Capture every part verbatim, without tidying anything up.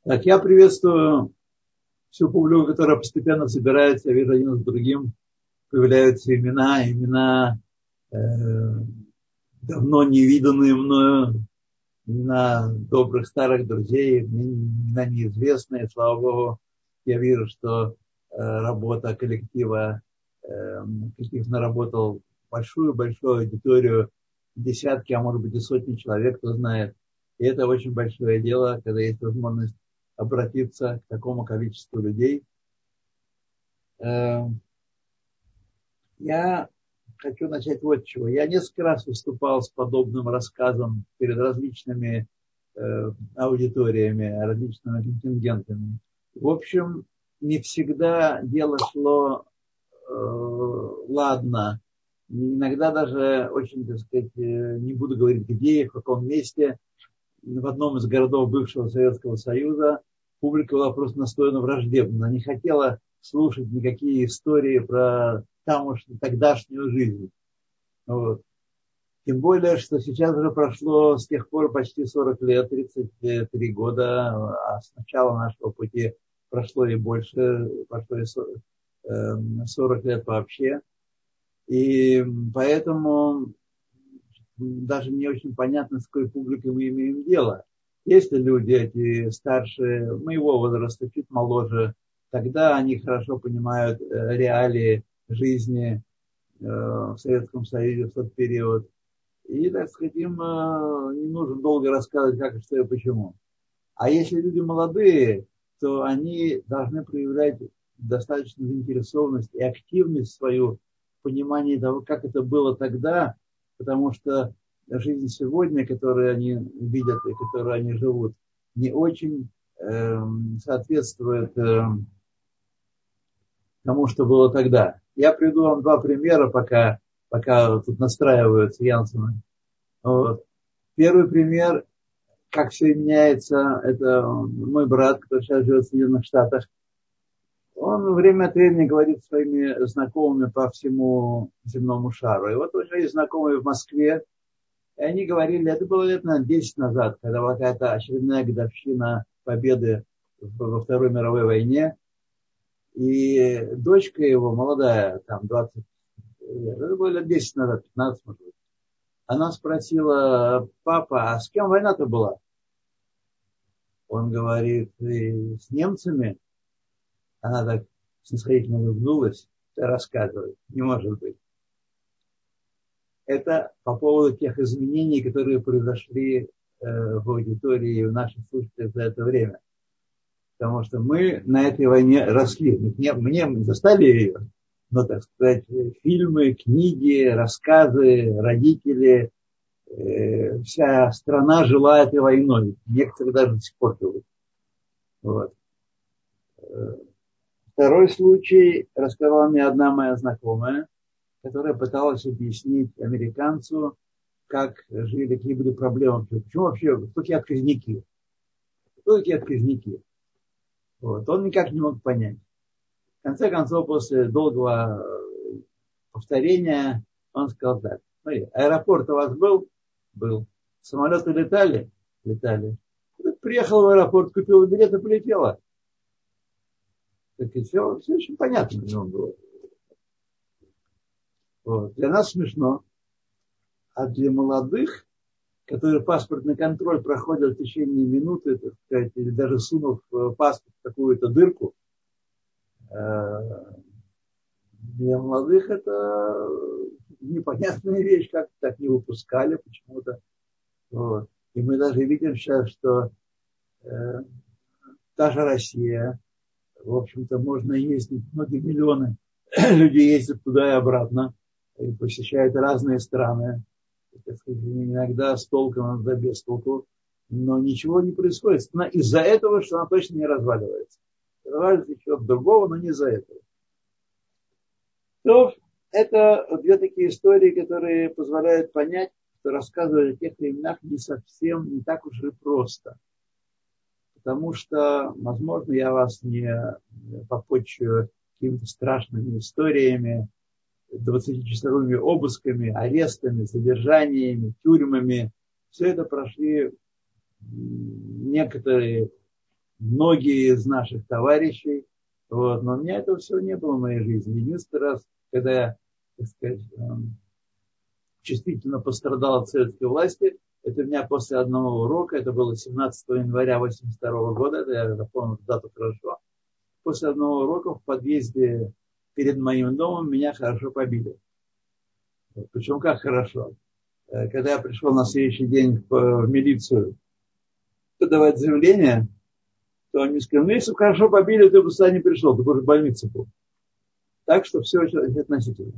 Так, я приветствую всю публику, которая постепенно собирается. Я вижу, один за другим появляются имена, имена э, давно невиданные мною, имена добрых старых друзей, имена неизвестные. Слава Богу, я вижу, что э, работа коллектива, э, коллектив наработал большую-большую аудиторию, десятки, а может быть и сотни человек, кто знает. И это очень большое дело, когда есть возможность обратиться к такому количеству людей. Я хочу начать вот с чего. Я несколько раз выступал с подобным рассказом перед различными аудиториями, различными контингентами. В общем, не всегда дело шло ладно. Иногда даже очень, так сказать, не буду говорить где и в каком месте, в одном из городов бывшего Советского Союза публика была просто настроена враждебно. Она не хотела слушать никакие истории про тамошнюю, тогдашнюю жизнь. Вот. Тем более, что сейчас уже прошло с тех пор почти сорок лет, тридцать три года, а с начала нашего пути прошло и больше, прошло и сорок лет вообще. И поэтому даже не очень понятно, с какой публикой мы имеем дело. Если люди эти старше моего возраста, чуть моложе, тогда они хорошо понимают реалии жизни в Советском Союзе в тот период. И, так сказать, им не нужно долго рассказывать, как, что и почему. А если люди молодые, то они должны проявлять достаточно заинтересованность и активность свою в понимании того, как это было тогда, потому что жизнь сегодня, которую они видят и которую они живут, не очень э, соответствует э, тому, что было тогда. Я приведу вам два примера, пока, пока тут настраиваются Янсены. Вот. Первый пример, как все меняется, это мой брат, который сейчас живет в Соединенных Штатах. Он время от времени говорит своими знакомыми по всему земному шару. И вот уже есть знакомые в Москве, и они говорили, это было лет, наверное, десять назад, когда была какая-то очередная годовщина победы во Второй мировой войне. И дочка его, молодая, там двадцать лет, это было лет десять назад, пятнадцать, может быть. Она спросила: папа, а с кем война-то была? Он говорит: с немцами. Она так снисходительно улыбнулась и рассказывает. Не может быть. Это по поводу тех изменений, которые произошли в аудитории и в наших слушателях за это время. Потому что мы на этой войне росли. Мы не застали ее, но, так сказать, фильмы, книги, рассказы, родители, вся страна жила этой войной. Некоторые даже до сих пор живут. Вот. Второй случай рассказала мне одна моя знакомая, которая пыталась объяснить американцу, как жили, какие были проблемы. Почему вообще, кто такие отказники? Кто такие отказники? Вот. Он никак не мог понять. В конце концов, после долгого повторения, он сказал так: смотри, аэропорт у вас был? Был. Самолеты летали? Летали. Приехал в аэропорт, купил билет и полетела. Так и все, все очень понятно в нем было. Вот. Для нас смешно. А для молодых, которые паспортный контроль проходят в течение минуты, так сказать, или даже сунув паспорт в какую-то дырку, для молодых это непонятная вещь, как так не выпускали почему-то. Вот. И мы даже видим сейчас, что э, та же Россия, в общем-то, можно ездить, многие миллионы людей ездят туда и обратно, и посещают разные страны, так сказать, иногда с толком, иногда без толку, но ничего не происходит. Она из-за этого, что она точно не разваливается. Разваливается еще от другого, но не из-за этого. То это две такие истории, которые позволяют понять, что рассказывать о тех временах не совсем, не так уж и просто. Потому что, возможно, я вас не попотчую какими-то страшными историями, двадцатичасовыми обысками, арестами, задержаниями, тюрьмами. Все это прошли некоторые многие из наших товарищей. Вот. Но у меня этого всего не было в моей жизни. Единственный раз, когда я, так сказать, чувствительно пострадал от советской власти, это у меня после одного урока, это было семнадцатого января восемьдесят второго года, это я запомнил дату хорошо. После одного урока в подъезде перед моим домом меня хорошо побили. Причем как хорошо. Когда я пришел на следующий день в милицию подавать заявление, то они сказали, ну если бы хорошо побили, ты бы сюда не пришел, ты бы уже в больнице был. Так что все очень относительно.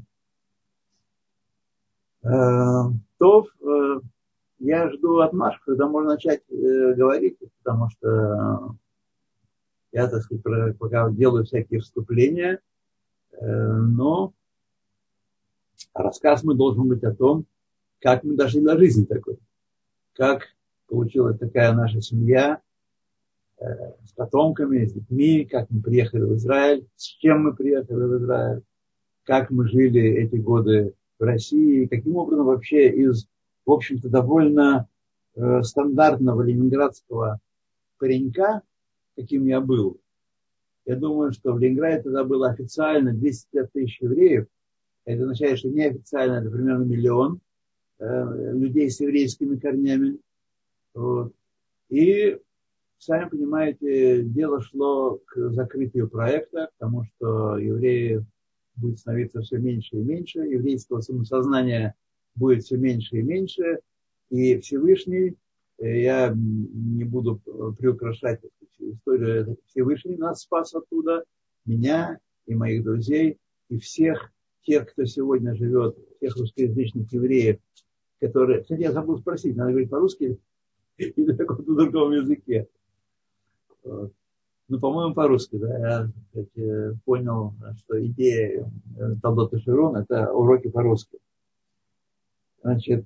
То я жду отмашку, когда можно начать говорить, потому что я, так сказать, пока делаю всякие вступления, но рассказ мой должен быть о том, как мы дошли до жизни такой, как получилась такая наша семья с потомками, с детьми, как мы приехали в Израиль, с чем мы приехали в Израиль, как мы жили эти годы в России, каким образом вообще из, в общем-то, довольно э, стандартного ленинградского паренька, каким я был. Я думаю, что в Ленинграде тогда было официально двести пятьдесят тысяч евреев. Это означает, что неофициально это примерно миллион э, людей с еврейскими корнями. Вот. И, сами понимаете, дело шло к закрытию проекта, к тому, что евреев будет становиться все меньше и меньше, еврейского самосознания будет все меньше и меньше, и Всевышний, я не буду приукрашать историю, Всевышний нас спас оттуда, меня и моих друзей, и всех тех, кто сегодня живет, всех русскоязычных евреев, которые... Кстати, я забыл спросить, надо говорить по-русски или на каком-то другом языке. Вот. Ну, по-моему, по-русски, да, я, кстати, понял, что идея Талдот и Широн – это уроки по-русски. Значит,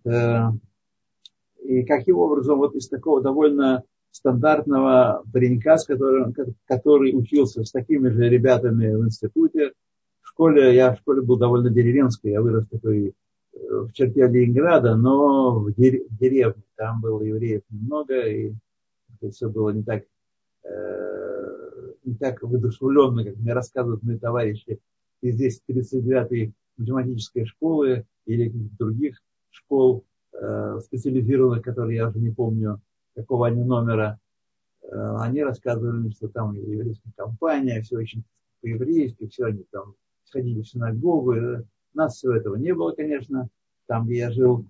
и каким образом вот из такого довольно стандартного паренька, с которым, который учился с такими же ребятами в институте, в школе, я в школе был довольно деревенской, я вырос такой в черте Ленинграда, но в деревне, там было евреев немного, и все было не так не так воодушевленно, как мне рассказывают мои товарищи из двести тридцать девятой математической школы или каких-то других школ э, специализированных, которые я уже не помню, какого они номера. Э, они рассказывали, что там еврейская компания, все очень по-еврейски, все они там сходили в синагогу. У нас всего этого не было, конечно, там, где я жил.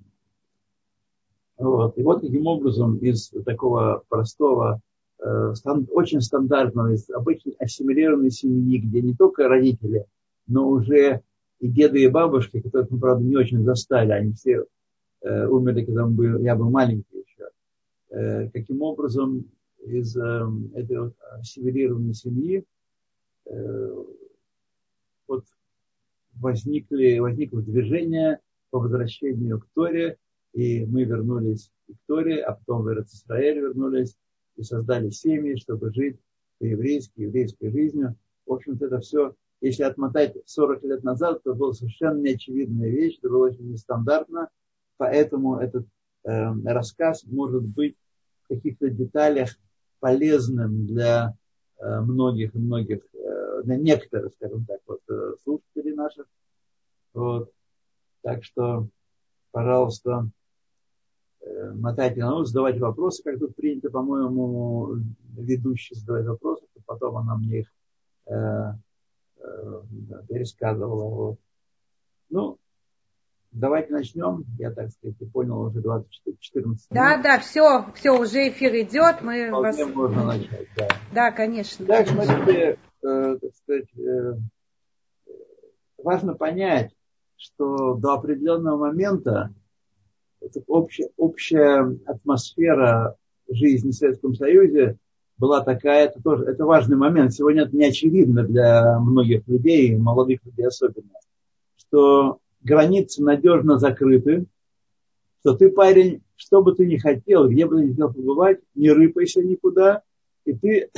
Вот. И вот таким образом из такого простого очень стандартного, обычно ассимилированной семьи, где не только родители, но уже и деды, и бабушки, которых мы, правда, не очень застали, они все э, умерли, когда был, я был маленький еще. Э, каким образом из э, этой вот ассимилированной семьи э, вот возникли, возникло движение по возвращению к Торе, и мы вернулись к Торе, а потом в Эрец-Исраэль вернулись, и создали семьи, чтобы жить по-еврейски, еврейской жизнью. В общем-то, это все, если отмотать сорок лет назад, то была совершенно неочевидная вещь, это было очень нестандартно, поэтому этот э, рассказ может быть в каких-то деталях полезным для э, многих и многих, э, для некоторых, скажем так, вот, э, слушателей наших. Вот. Так что, пожалуйста, мотайте на ус, задавайте вопросы, как тут принято, по-моему, ведущий задавать вопросы, то потом она мне их э, э, пересказывала. Вот. Ну, давайте начнем. Я, так сказать, понял, уже двадцать четырнадцать минут. Да, да, все, все, уже эфир идет. Мы Вполне вас... можно начать, да. Да, конечно. Так, смотрите, э, так сказать, э, важно понять, что до определенного момента Общая, общая атмосфера жизни в Советском Союзе была такая, это тоже это важный момент. Сегодня это не очевидно для многих людей, молодых людей особенно, что границы надежно закрыты, что ты, парень, что бы ты ни хотел, где бы ты ни хотел побывать, не рыпайся никуда, и ты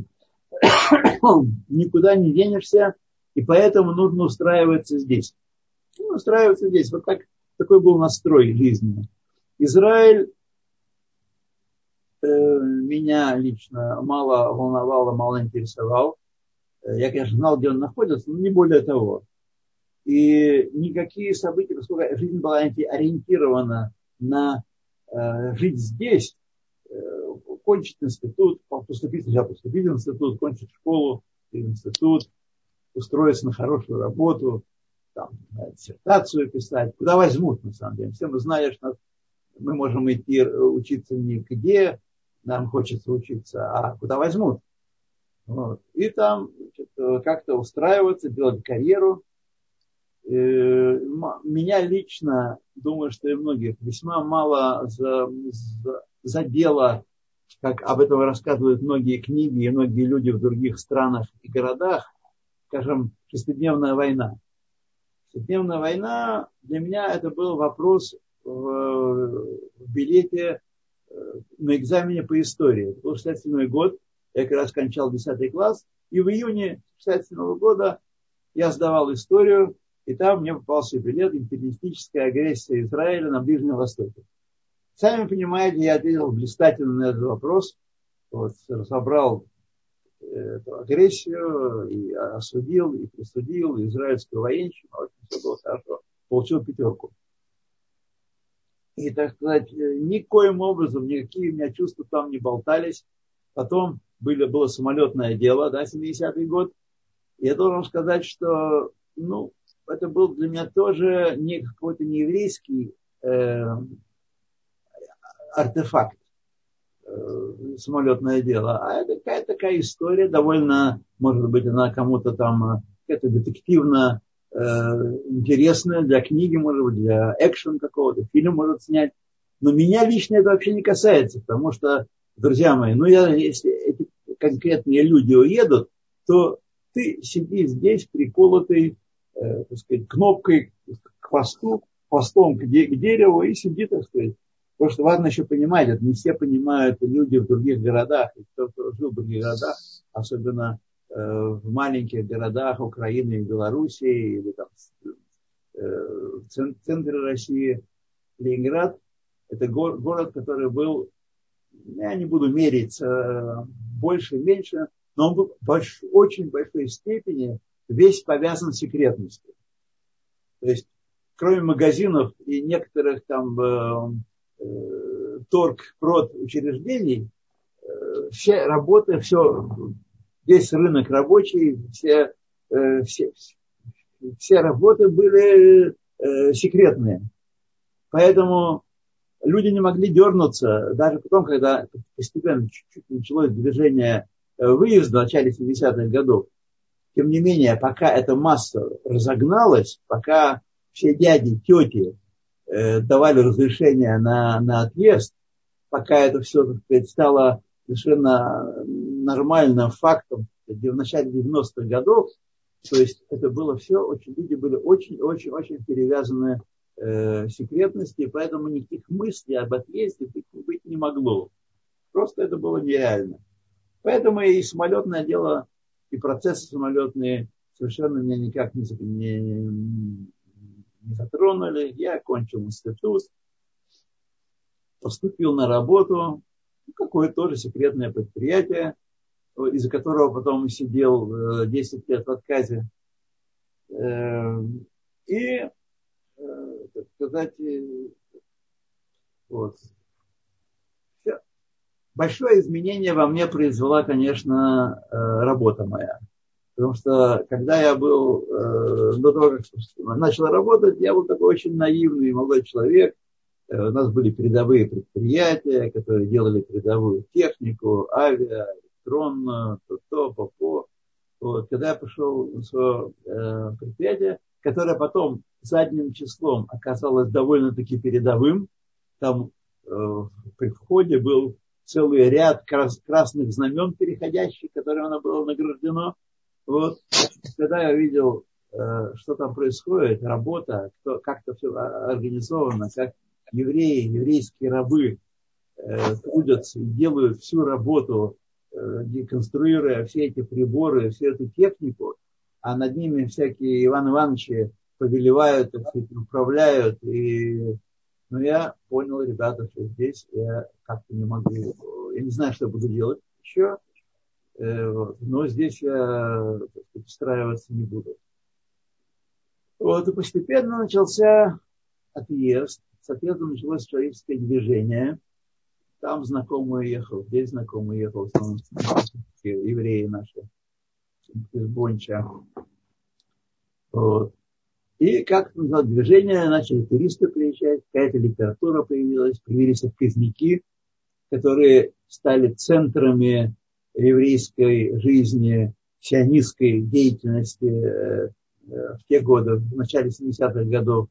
никуда не денешься, и поэтому нужно устраиваться здесь. Ну, устраиваться здесь. Вот так. Такой был настрой жизни. Израиль меня лично мало волновало, мало интересовал. Я, конечно, знал, где он находится, но не более того. И никакие события, поскольку жизнь была ориентирована на э, жить здесь, э, кончить институт, поступить, сначала поступить в институт, кончить школу, институт, устроиться на хорошую работу, там, диссертацию писать, куда возьмут, на самом деле. Все мы знаем, что мы можем идти учиться нигде, нам хочется учиться, а куда возьмут. Вот. И там значит, как-то устраиваться, делать карьеру. Меня лично, думаю, что и многих, весьма мало задело, как об этом рассказывают многие книги и многие люди в других странах и городах, скажем, шестидневная война. Шестидневная война для меня это был вопрос в, в билете на экзамене по истории. Это был шестьдесят седьмой год, я как раз кончал десятый класс, и в июне шестьдесят седьмого года я сдавал историю, и там мне попался билет «Империалистическая агрессия Израиля на Ближнем Востоке». Сами понимаете, я ответил блистательно на этот вопрос, вот, разобрал эту агрессию, и осудил, и присудил, и израильскую военщину, очень все было хорошо, получил пятерку. И, так сказать, никоим образом никакие у меня чувства там не болтались. Потом были, было самолетное дело, да, семидесятый год. И я должен сказать, что, ну, это был для меня тоже не какой-то не еврейский э, артефакт, э, самолетное дело, а это какая-то такая история, довольно, может быть, она кому-то там какая-то детективно э, интересная, для книги, может быть, для экшен какого-то, фильм может снять. Но меня лично это вообще не касается, потому что, друзья мои, ну, я, если эти конкретные люди уедут, то ты сиди здесь приколотый, э, так сказать, кнопкой к хвосту, хвостом к, де- к дереву и сиди, так сказать. Потому что важно еще понимать, это не все понимают люди в других городах, и кто, кто жил в других городах, особенно э, в маленьких городах Украины и Белоруссии, или там э, в центре России, Ленинград, это го- город, который был, я не буду мерить э, больше, меньше, но он был в больш, очень большой степени весь повязан секретностью. То есть, кроме магазинов и некоторых там э, э, торг, прод учреждений, э, все работы, все, весь рынок рабочий, все, э, все, все работы были э, секретные. Поэтому люди не могли дернуться, даже потом, когда постепенно чуть-чуть началось движение выезда в начале семидесятых годов. Тем не менее, пока эта масса разогналась, пока все дяди, тети э, давали разрешение на, на отъезд, пока это все, так сказать, стало совершенно нормальным фактом в начале девяностых годов, то есть это было все, очень, люди были очень-очень-очень перевязаны э, секретности, поэтому никаких мыслей об отъезде быть, быть не могло. Просто это было нереально. Поэтому и самолетное дело, и процессы самолетные совершенно меня никак не, не, не затронули. Я окончил институт, поступил на работу, какое-то тоже секретное предприятие, из-за которого потом сидел десять лет в отказе. И, так сказать, вот. Большое изменение во мне произвела, конечно, работа моя. Потому что, когда я был, до того, как начал работать, я был такой очень наивный молодой человек. У нас были передовые предприятия, которые делали передовую технику, авиа, электронную, то-то, по-по. Вот. Когда я пошел в свое предприятие, которое потом задним числом оказалось довольно-таки передовым, там при входе был целый ряд красных знамен переходящих, которым оно было награждено. Вот. Когда я видел, что там происходит, работа, как это все организовано, как евреи, еврейские рабы трудятся и делают всю работу, деконструируя все эти приборы, всю эту технику, а над ними всякие Иван Ивановичи повелевают, так сказать, управляют. И, ну, я понял, ребята, что здесь я как-то не могу, я не знаю, что буду делать еще, вот, но здесь я, так сказать, устраиваться не буду. Вот, и постепенно начался отъезд. С отъездом началось человеческое движение. Там знакомый ехал, здесь знакомый ехал, в основном евреи наши из Бонча. Вот. И как движение, начали туристы приезжать, какая-то литература появилась, появились отказники, которые стали центрами еврейской жизни, сионистской деятельности в те годы, в начале семидесятых годов.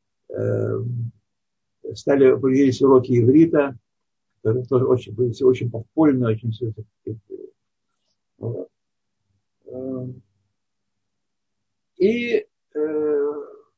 Стали, появились уроки иврита, которые тоже очень, были все очень подпольные, очень все это. Вот. И э,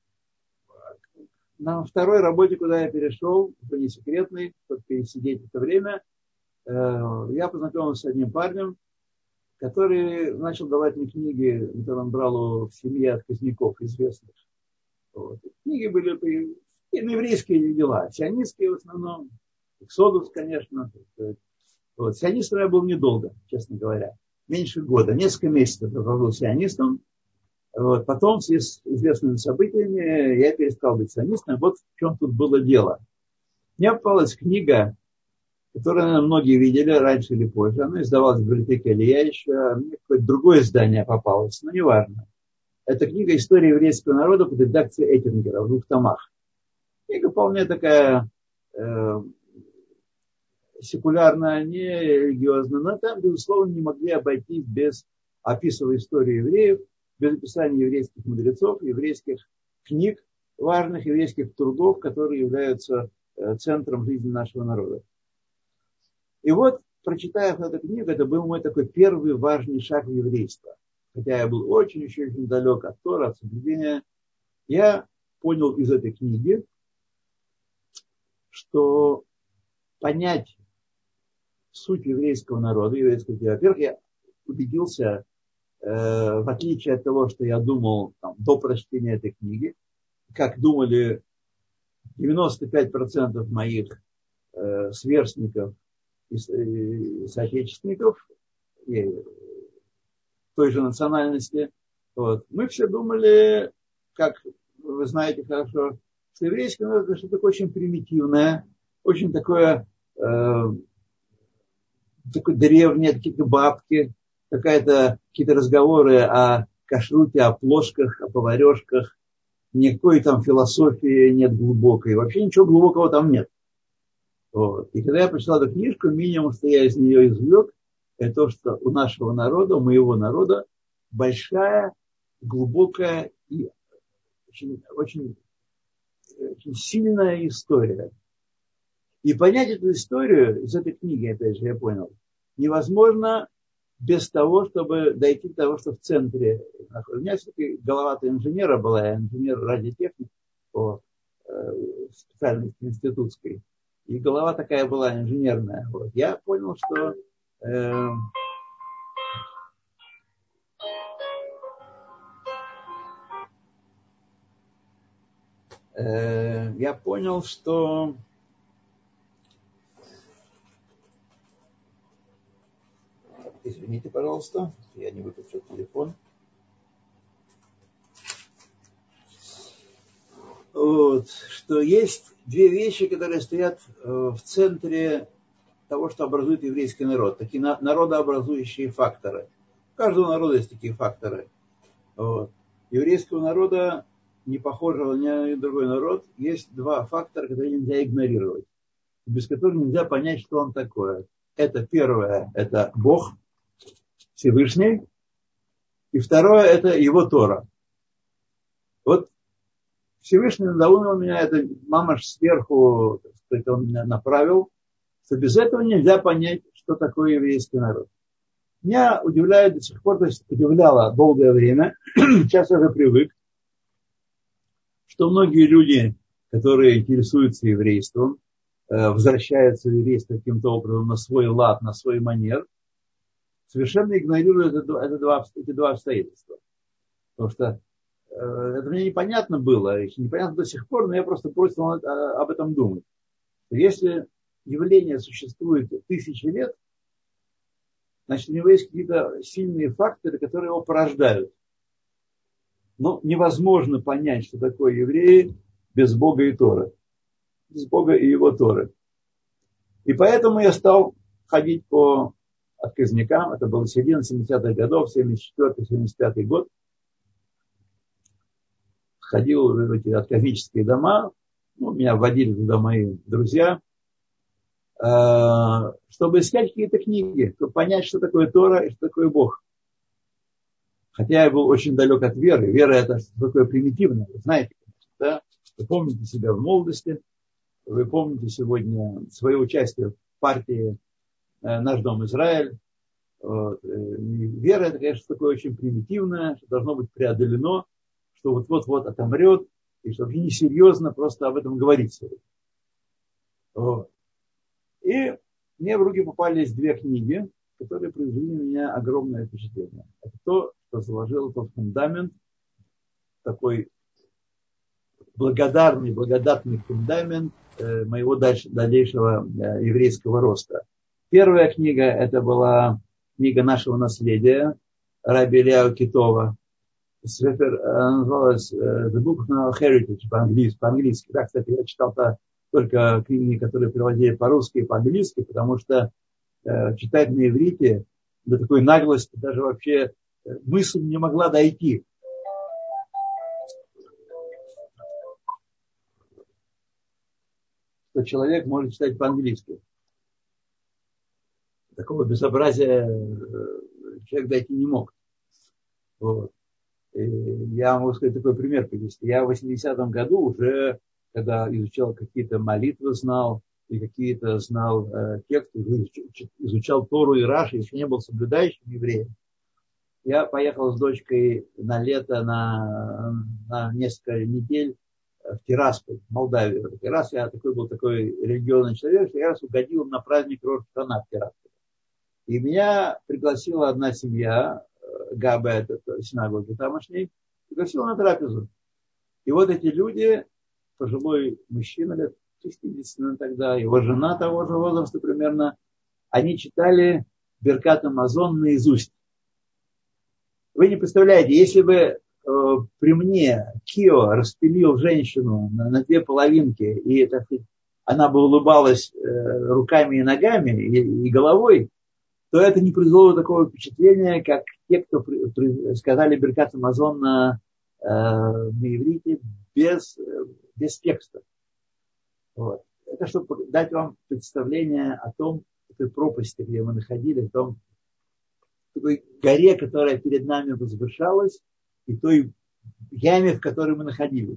на второй работе, куда я перешел, это не секретный, чтобы пересидеть это время, э, я познакомился с одним парнем, который начал давать мне книги, которые он брал в семье отказников известных. Вот. Книги были и на еврейские дела, сионистские в основном, Эксодус, конечно. Вот. Сионистом я был недолго, честно говоря, меньше года, несколько месяцев я был сионистом. Вот. Потом, в связи с известными событиями, я перестал быть сионистом. Вот в чем тут было дело. Мне попалась книга, которую, наверное, многие видели раньше или позже. Она издавалась в библиотеке Илья еще. Мне какое-то другое издание попалось, но неважно. Это книга «История еврейского народа» под редакцией Эттингера в двух томах. Книга вполне такая э, секулярная, не религиозная, но там, безусловно, не могли обойтись без описывая историю евреев, без описания еврейских мудрецов, еврейских книг, важных еврейских трудов, которые являются э, центром жизни нашего народа. И вот, прочитав эту книгу, это был мой такой первый важный шаг в еврейство. Хотя я был очень-очень далек от Тора, от соблюдения, я понял из этой книги, что понять суть еврейского народа, еврейского дела, во-первых, я убедился, э, в отличие от того, что я думал там, до прочтения этой книги, как думали девяносто пять процентов моих э, сверстников и, и соотечественников и той же национальности, вот, мы все думали, как вы знаете хорошо, что еврейский народ это что-то очень примитивное, очень такое, э, такое древнее, какие-то бабки, какая-то, какие-то разговоры о кашруте, о плошках, о поварешках. Никакой там философии нет глубокой. Вообще ничего глубокого там нет. Вот. И когда я прочитал эту книжку, минимум, что я из нее извлек, это то, что у нашего народа, у моего народа большая, глубокая и очень, очень очень сильная история. И понять эту историю из этой книги, опять же, я понял, невозможно без того, чтобы дойти до того, что в центре. У меня все-таки голова-то инженера была, я инженер радиотехник по э, специальности институтской. И голова такая была инженерная. Вот. Я понял, что э, я понял, что извините, пожалуйста, я не выключил телефон. Вот, что есть две вещи, которые стоят в центре того, что образует еврейский народ. Такие народообразующие факторы. У каждого народа есть такие факторы. Вот. Еврейского народа, не похожего ни на другой народ, есть два фактора, которые нельзя игнорировать, без которых нельзя понять, что он такое. Это первое, это Бог Всевышний, и второе, это его Тора. Вот Всевышний надоумил меня, это мамаш сверху, так сказать, он меня направил, что без этого нельзя понять, что такое еврейский народ. Меня удивляет до сих пор, то есть удивляло долгое время, сейчас я уже привык, что многие люди, которые интересуются еврейством, возвращаются в еврейство каким-то образом на свой лад, на свой манер, совершенно игнорируют это, это два, эти два обстоятельства. Потому что э, это мне непонятно было, непонятно до сих пор, но я просто бросил об этом думать. Если явление существует тысячи лет, значит, у него есть какие-то сильные факторы, которые его порождают. Но невозможно понять, что такое евреи без Бога и Торы. Без Бога и его Торы. И поэтому я стал ходить по отказникам. Это было середина семидесятых годов, семьдесят четвёртый семьдесят пятый год. Ходил в эти отказнические дома. Ну, меня вводили туда мои друзья. Чтобы искать какие-то книги, чтобы понять, что такое Тора и что такое Бог. Хотя я был очень далек от веры. Вера — это что такое примитивное. Вы знаете, да? Вы помните себя в молодости. Вы помните сегодня свое участие в партии «Наш дом Израиль». Вот. Вера — это, конечно, такое очень примитивное, что должно быть преодолено, что вот-вот-вот отомрет, и что вообще несерьезно просто об этом говорить сегодня. Вот. И мне в руки попались две книги, которые произвели на меня огромное впечатление. Это то, что заложило тот фундамент, такой благодарный, благодатный фундамент э, моего дальше, дальнейшего э, еврейского роста. Первая книга — это была книга нашего наследия Раби Эляу Китова. Сефер, она называлась The Book of Heritage по-английски. по-английски. Да, кстати, я читал-то только книги, которые переводили по-русски и по-английски, потому что э, читать на иврите до такой наглости даже вообще мысль не могла дойти. Что человек может читать по-английски. Такого безобразия человек дойти не мог. Вот. И я могу сказать такой пример привести. Я в восьмидесятом году уже, когда изучал какие-то молитвы, знал, и какие-то знал э, тексты, изучал Тору и Раши, еще не был соблюдающим евреем. Я поехал с дочкой на лето, на, на несколько недель в Тирасполь, в Молдавию. И раз я такой был такой религиозный человек, что я раз угодил на праздник Рош-ха-Шана в Тирасполе. И меня пригласила одна семья, Габа, это синагоги тамошней, пригласила на трапезу. И вот эти люди, пожилой мужчина лет шестидесяти тогда, его жена того же возраста примерно, они читали Беркат Амазон наизусть. Вы не представляете, если бы э, при мне Кио распилил женщину на, на две половинки, и так сказать, она бы улыбалась э, руками и ногами и, и головой, то это не произвело такого впечатления, как те, кто при, при, сказали Беркат Амазон на, э, на иврите без, без текста. Вот. Это чтобы дать вам представление о том, той пропасти, где мы находились, о том, той горе, которая перед нами возвышалась, и той яме, в которой мы находились.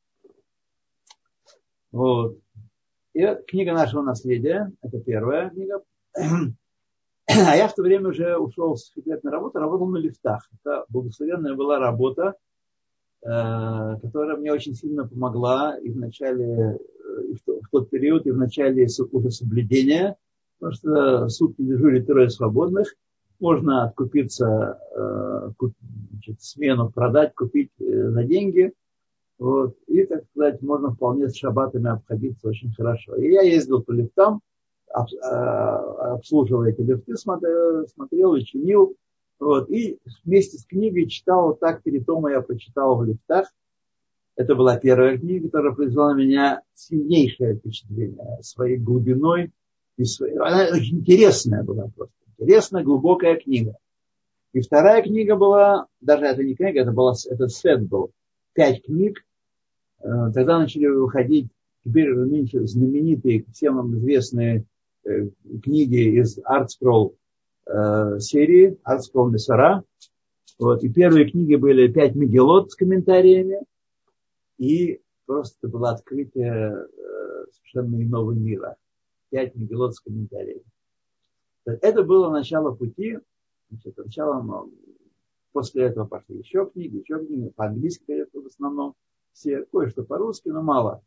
Вот. И книга нашего наследия, это первая книга. А я в то время уже ушел с секретной работы, работал на лифтах. Это благословенная была работа, которая мне очень сильно помогла и в начале, в тот период, и в начале уже соблюдения, потому что сутки дежурит трое свободных, можно откупиться, значит, смену продать, купить за деньги, вот, и, так сказать, можно вполне с шаббатами обходиться очень хорошо. И я ездил по лифтам, обслуживал эти лифты, смотрел, смотрел и чинил. Вот, и вместе с книгой читал, вот так три тома я прочитал в лифтах. Это была первая книга, которая произвела на меня сильнейшее впечатление своей глубиной. И своей... Она очень интересная была просто. Интересная, глубокая книга. И вторая книга была, даже это не книга, это, была, это сет был. Пять книг. Тогда начали выходить теперь знаменитые, всем нам известные книги из ArtScroll серии ArtScroll Месара. Вот. И первые книги были пять мегилот с комментариями. И просто было открытие совершенно иного мира. Пять мегилот с комментариями. Это было начало пути. Значит, начало, после этого пошли еще книги, еще книги. По-английски в основном все, кое-что по-русски, но мало.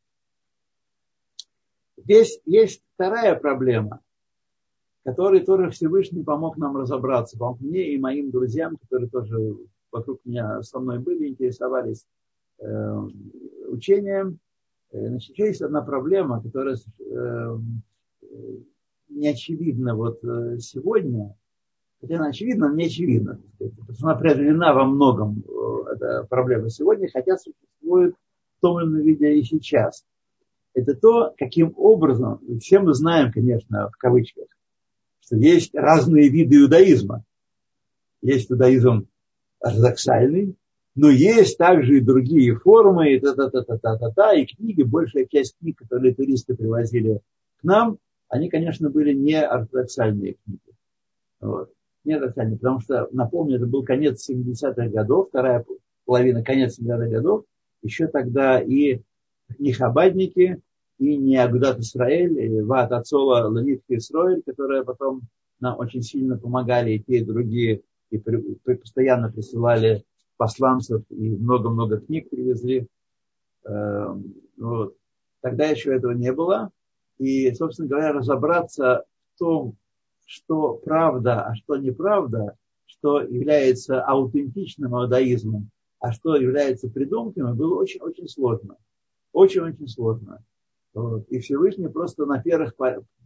Здесь есть вторая проблема, который тоже Всевышний помог нам разобраться, помог мне и моим друзьям, которые тоже вокруг меня со мной были, интересовались э, учением. Значит, есть одна проблема, которая э, не очевидна вот сегодня, хотя она очевидна, но не очевидна. Потому что она преодолена во многом, эта проблема сегодня, хотя существует в том или ином виде и сейчас. Это то, каким образом, все мы знаем, конечно, в кавычках, что есть разные виды иудаизма. Есть иудаизм ортодоксальный, но есть также и другие формы, и та-та-та-та-та-та, и книги, большая часть книг, которые туристы привозили к нам, они, конечно, были не ортодоксальные книги. Вот. Не ортодоксальные, потому что, напомню, это был конец семидесятых годов, вторая половина, конец семидесятых годов, еще тогда и не хабадники, и не Агудат Исраэль, и Ваат Ацола Ланитка Исраэль, которые потом нам очень сильно помогали, и те, и другие, и при, при, постоянно присылали посланцев, и много-много книг привезли. Э, вот. Тогда еще этого не было. И, собственно говоря, разобраться в том, что правда, а что неправда, что является аутентичным иудаизмом, а что является придумками, было очень-очень сложно. Очень-очень сложно. Вот. И Всевышний просто на первых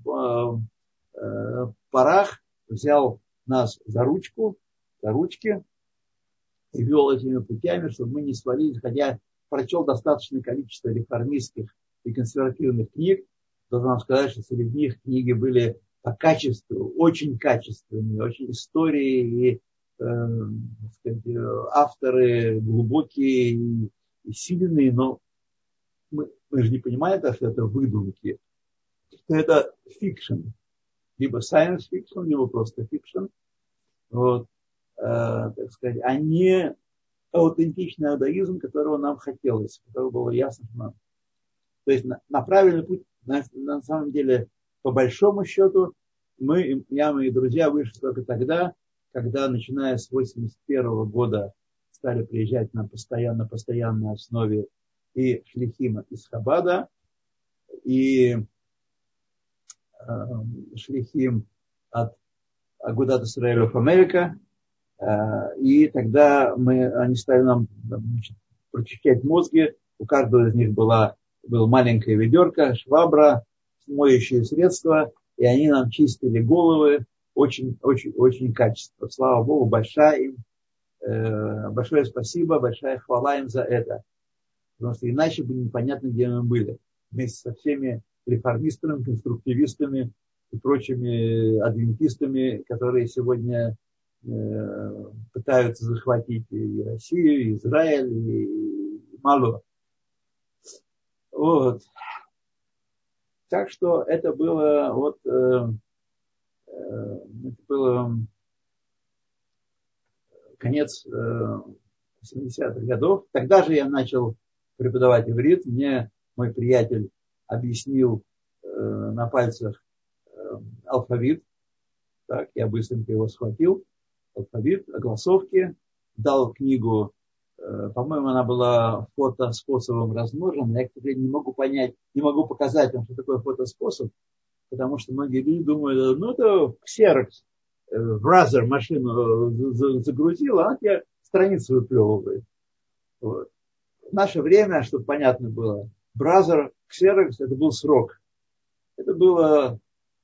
порах взял нас за ручку, за ручки и вел этими путями, чтобы мы не свалились, хотя прочел достаточное количество реформистских и консервативных книг, должен вам сказать, что среди них книги были по качеству, очень качественные, очень истории и э, сказать, авторы глубокие и, и сильные, но мы, мы же не понимаем, что это выдумки, что это фикшн, либо science fiction, либо просто фикшн, вот, э, так сказать, а не аутентичный иудаизм, которого нам хотелось, которого было ясно, что нам. То есть на, на правильный путь, на, на самом деле, по большому счету, мы, я и мои друзья вышли только тогда, когда, начиная с восемьдесят первого года, стали приезжать на постоянно, постоянной основе и шлихим из Хабада, и э, шлихим от Агудат Исраэль of America, э, и тогда мы, они стали нам, значит, прочищать мозги, у каждого из них была, была маленькая ведерко, швабра, моющие средства, и они нам чистили головы очень, очень, очень качественно. Слава Богу, большая им, э, большое спасибо, большая хвала им за это. Потому что иначе бы непонятно, где мы были. Вместе со всеми реформистами, конструктивистами и прочими адвентистами, которые сегодня э, пытаются захватить и Россию, и Израиль, и Малу. Вот. Так что это было вот э, э, это было конец э, семидесятых годов. Тогда же я начал преподавать иврит. Мне мой приятель объяснил э, на пальцах э, алфавит. Так, я быстренько его схватил. Алфавит, огласовки. Дал книгу. Э, по-моему, она была фотоспособом размножена. Я, к сожалению, не могу понять, не могу показать вам, что такое фотоспособ, потому что многие люди думают, ну, это ксерокс. В браузер машину загрузил, а она тебе страницу выплевывает. Вот. В наше время, чтобы понятно было, браузер, ксерокс, это был срок. Это было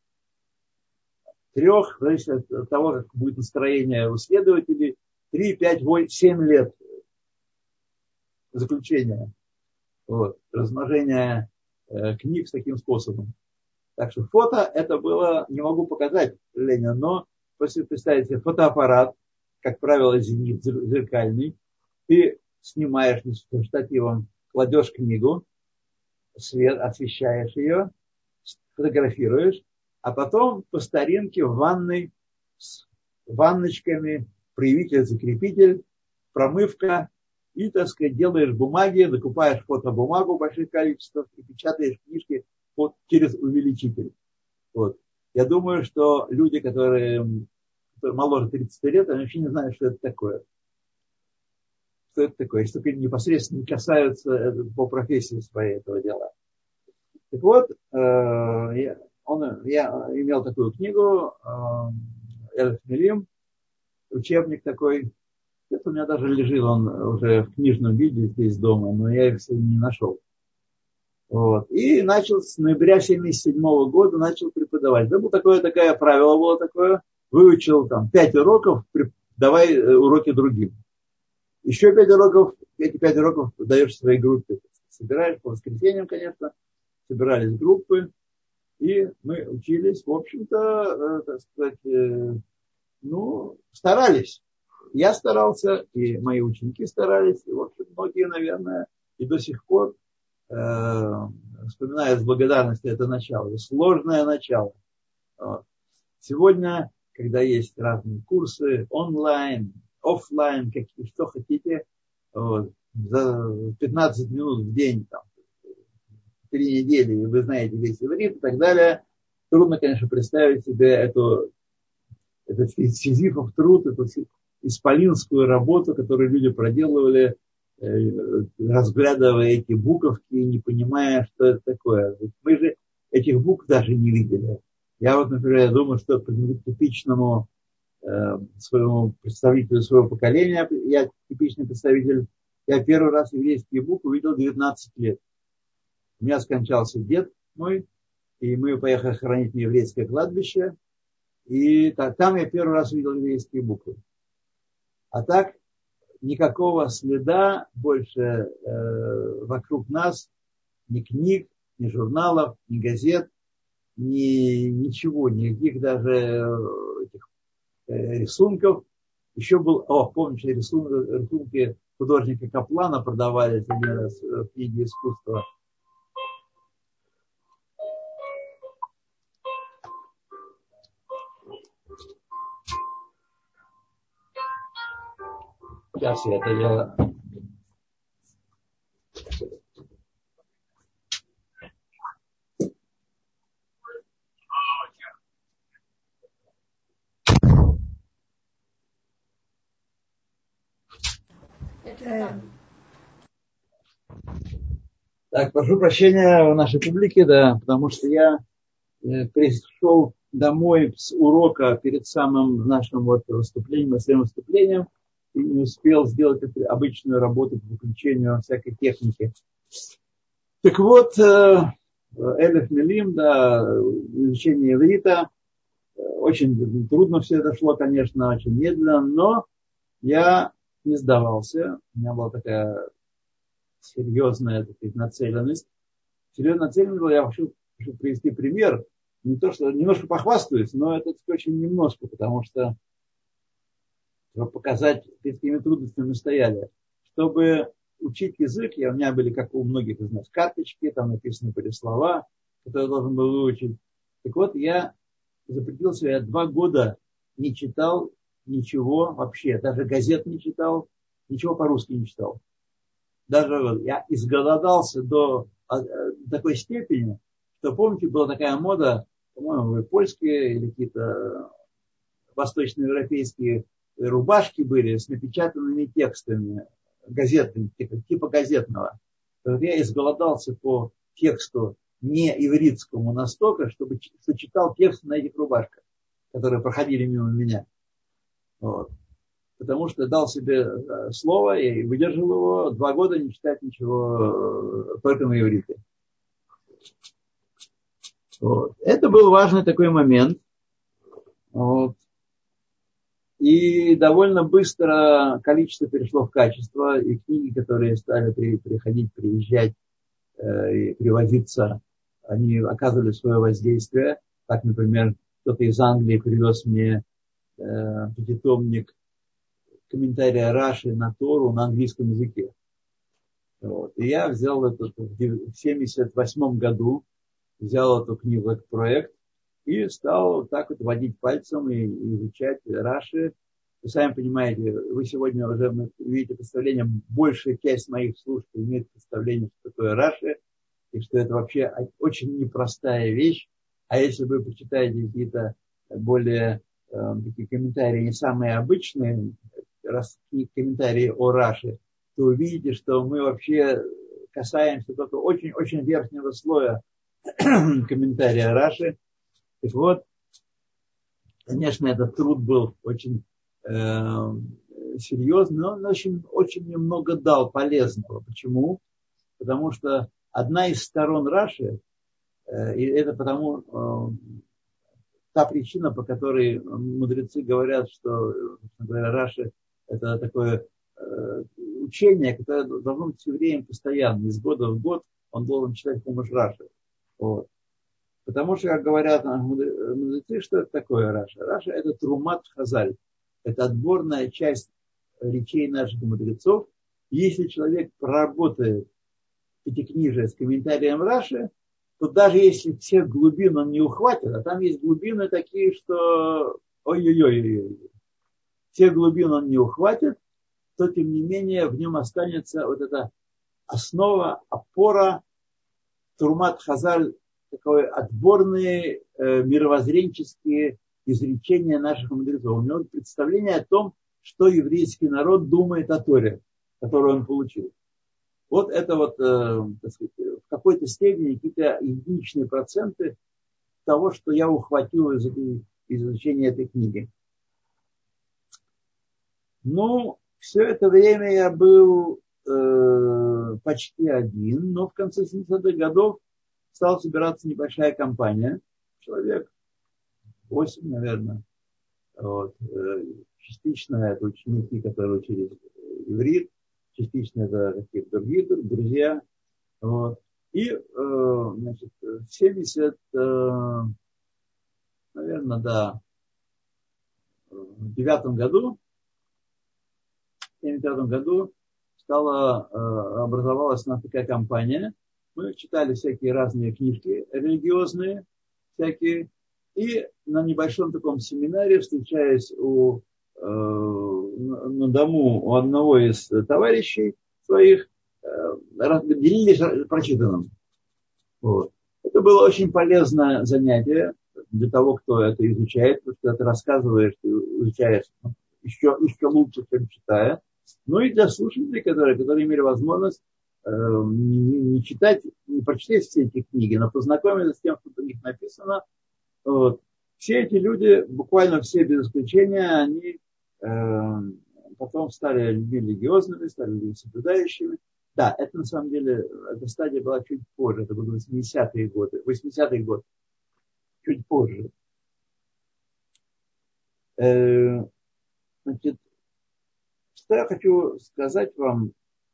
трех, зависит от того, как будет настроение у следователей, три, пять, семь лет заключения. Вот. Размножение э, книг с таким способом. Так что фото это было, не могу показать, к сожалению, но если представить себе фотоаппарат, как правило, зенит зеркальный, ты снимаешь штативом, кладешь книгу, свет, освещаешь ее, фотографируешь, а потом по старинке в ванной с ванночками, проявитель-закрепитель, промывка, и, так сказать, делаешь бумаги, закупаешь фотобумагу в больших количествах и печатаешь книжки вот через увеличитель. Вот. Я думаю, что люди, которые, которые моложе тридцати лет, они вообще не знают, что это такое. Что это такое, если только непосредственно не касаются по профессии своей этого дела. Так вот, я, он, я имел такую книгу, Эльф Милим, учебник такой. Это у меня даже лежит он уже в книжном виде здесь дома, но я их сегодня не нашел. Вот. И начал с ноября семьдесят седьмого года начал преподавать. Это было такое, такое правило было такое. Выучил там пять уроков, давай уроки другим. Еще пять уроков, эти пять уроков даешь своей группе. Собираешь по воскресеньям, конечно, собирались группы. И мы учились, в общем-то, так сказать, ну, старались. Я старался, и мои ученики старались. И, в общем, многие, наверное, и до сих пор э, вспоминают с благодарностью это начало. Сложное начало. Вот. Сегодня, когда есть разные курсы, онлайн, офлайн, какие, что хотите, вот, за пятнадцать минут в день, там, три недели, и вы знаете весь иврит и так далее, трудно, конечно, представить себе эту, этот сизифов труд, эту исполинскую работу, которую люди проделывали, разглядывая эти буковки, не понимая, что это такое. Мы же этих букв даже не видели. Я вот, например, я думаю, что по типичному э, своему представителю своего поколения, я типичный представитель, я первый раз еврейские буквы увидел в девятнадцать лет. У меня скончался дед мой, и мы поехали хоронить на еврейское кладбище, и там я первый раз увидел еврейские буквы. А так никакого следа больше э, вокруг нас, ни книг, ни журналов, ни газет, ни ничего, никаких даже этих э, рисунков. Еще был, о, помните, рисунки, рисунки художника Каплана продавались один раз в книге искусства. Сейчас я это делаю. Так, прошу прощения у нашей публики, да, потому что я э, пришел домой с урока перед самым нашим вот выступлением, своим выступлением, и не успел сделать эту обычную работу по выключению всякой техники. Так вот, Элеф Милим, да, изучение иврита, очень трудно все это шло, конечно, очень медленно, но я не сдавался, у меня была такая серьезная, так сказать, нацеленность. Серьезная нацеленность была, я хочу, хочу привести пример, не то, что немножко похвастаюсь, но это очень немножко, потому что чтобы показать, перед какими трудностями мы стояли. Чтобы учить язык, я, у меня были, как у многих из нас, карточки, там написаны были слова, которые я должен был выучить. Так вот, я запретил себе, я два года не читал ничего вообще, даже газет не читал, ничего по-русски не читал. Даже я изголодался до, до такой степени, что, помните, была такая мода, по-моему, польские или какие-то восточноевропейские рубашки были с напечатанными текстами, газетными, типа газетного. Вот я изголодался по тексту не ивритскому настолько, чтобы сочетал текст на этих рубашках, которые проходили мимо меня. Вот. Потому что дал себе слово и выдержал его два года не читать ничего, только на иврите. Вот. Это был важный такой момент. Вот. И довольно быстро количество перешло в качество, и книги, которые стали приходить, приезжать э, и привозиться, они оказывали свое воздействие. Так, например, кто-то из Англии привез мне э, пятитомник комментария Раши на Тору на английском языке. Вот. И я взял это в семьдесят восьмом году, взял эту книгу, этот проект, и стал вот так вот водить пальцем и изучать Раши. Вы сами понимаете, вы сегодня уже видите представление, большая часть моих слушателей имеет представление, что такое Раши, и что это вообще очень непростая вещь. А если вы почитаете какие-то более э, такие комментарии, не самые обычные, раз комментарии о Раши, то увидите, что мы вообще касаемся только очень-очень верхнего слоя комментария Раши. Так вот, конечно, этот труд был очень э, серьезный, но он очень, очень немного дал полезного. Почему? Потому что одна из сторон Раши, и это потому, та причина, по которой мудрецы говорят, что, говоря, Раши это такое учение, которое должно быть евреем постоянно, из года в год он должен читать помощь Раши. Вот. Потому что, как говорят мудрецы, что это такое Раша? Раша это Трумат Хазаль. Это отборная часть речей наших мудрецов. Если человек проработает пятикнижие с комментарием Раши, то даже если всех глубин он не ухватит, а там есть глубины такие, что ой-ой-ой, всех глубин он не ухватит, то тем не менее в нем останется вот эта основа, опора, Трумат Хазаль, такое отборные э, мировоззренческие изречения наших мудрецов. У него представление о том, что еврейский народ думает о Торе, которую он получил. Вот это вот, э, так сказать, в какой-то степени какие-то единичные проценты того, что я ухватил из, из изучения этой книги. Ну, все это время я был э, почти один, но в конце семидесятых годов стала собираться небольшая компания, человек восемь, наверное. Вот. Частично это ученики, которые учились иврит, частично это какие-то другие друзья. Вот. И, значит, в семьдесят, наверное, да, в девятом году, в семьдесят пятом году стала, образовалась у нас такая компания. Мы читали всякие разные книжки религиозные, всякие. И на небольшом таком семинаре, встречаясь у, э, на дому у одного из товарищей своих, э, делились прочитанным. Вот. Это было очень полезное занятие для того, кто это изучает, потому что это рассказываешь, изучаешь еще, еще лучше, чем читая. Ну и для слушателей, которые, которые имели возможность Не, не читать, не прочитать все эти книги, но познакомиться с тем, что в них написано. Вот. Все эти люди, буквально все без исключения, они э, потом стали людьми религиозными, стали людьми соблюдающими. Да, это на самом деле, эта стадия была чуть позже, это были восьмидесятые годы, восьмидесятый год, чуть позже. Э, значит, что я хочу сказать вам,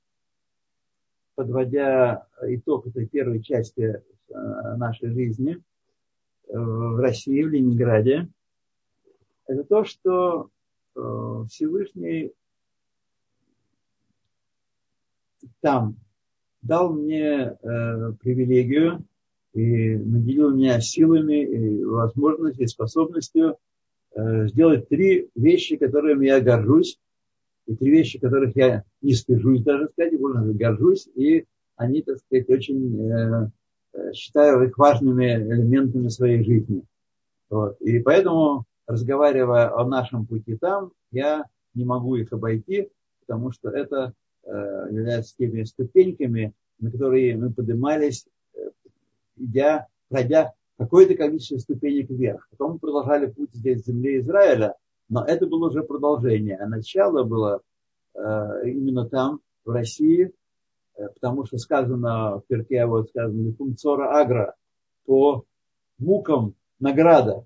подводя итог этой первой части нашей жизни в России, в Ленинграде, это то, что Всевышний там дал мне привилегию и наделил меня силами, и возможностью, и способностью сделать три вещи, которыми я горжусь, и три вещи, которых я не стыжусь даже сказать, больше горжусь, и они, так сказать, очень э, считаю их важными элементами своей жизни. Вот. И поэтому, разговаривая о нашем пути там, я не могу их обойти, потому что это э, является теми ступеньками, на которые мы поднимались, э, идя, пройдя какое-то количество ступенек вверх. Потом мы продолжали путь здесь, в земле Израиля, но это было уже продолжение. А начало было э, именно там, в России, э, потому что сказано в Перке, вот сказано, «Лифумцора агра», по мукам награда.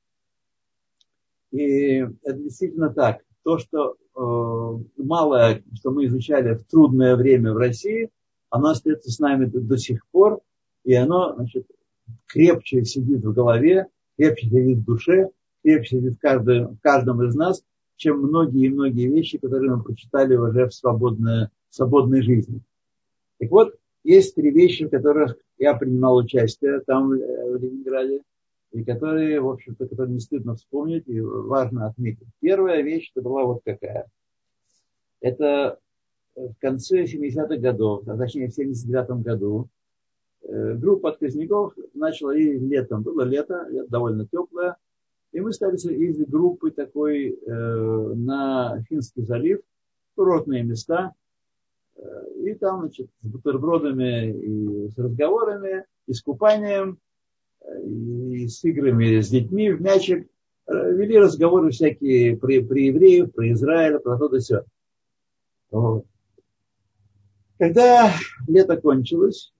И это действительно так. То, что э, малое, что мы изучали в трудное время в России, оно остается с нами до, до сих пор, и оно, значит, крепче сидит в голове, крепче сидит в душе, крепче сидит в каждом, в каждом из нас, чем многие и многие вещи, которые мы прочитали уже в свободной, в свободной жизни. Так вот, есть три вещи, в которых я принимал участие там, в Ленинграде, и которые, в общем-то, которые не стыдно вспомнить и важно отметить. Первая вещь, это была вот какая. Это в конце семидесятых годов, а точнее в семьдесят девятом году, группа отказников начала и летом. Было лето, лето довольно теплое. И мы стали из группы такой э, на Финский залив, курортные места. И там, значит, с бутербродами и с разговорами, и с купанием, и с играми с детьми в мячик. Вели разговоры всякие про, про евреев, про Израиль, про то да сё. Вот. Когда лето кончилось,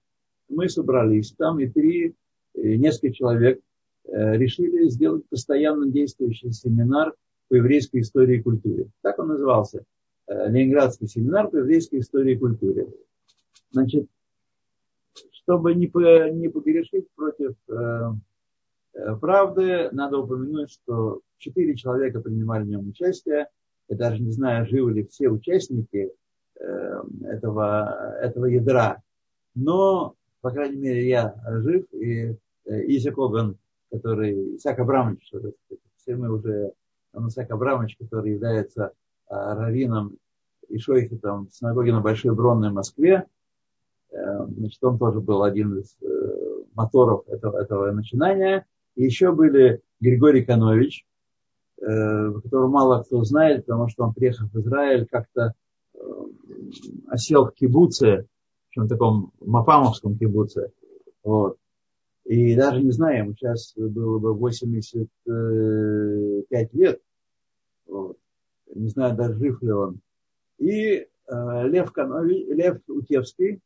мы собрались там, и три, несколько человек решили сделать постоянно действующий семинар по еврейской истории и культуре. Так он назывался. Ленинградский семинар по еврейской истории и культуре. Значит, чтобы не, по, не погрешить против э, правды, надо упомянуть, что четыре человека принимали в нем участие. Я даже не знаю, живы ли все участники э, этого, этого ядра. Но, по крайней мере, я жив. И э, Исаак Оган, который... Исаак Абрамович, все мы уже... Исаак Абрамович, который является э, раввином и шойхетом синагоги на Большой Бронной в Москве. Э, значит, он тоже был один из э, моторов этого, этого начинания. И еще были Григорий Канович, э, которого мало кто знает, потому что он, приехав в Израиль, как-то э, осел в кибуце, в таком мапамовском кибуце. Вот. И даже не знаю, ему сейчас было бы восемьдесят пять лет. Вот. Не знаю, даже жив ли он. И э, Лев, Канович, Лев Утевский,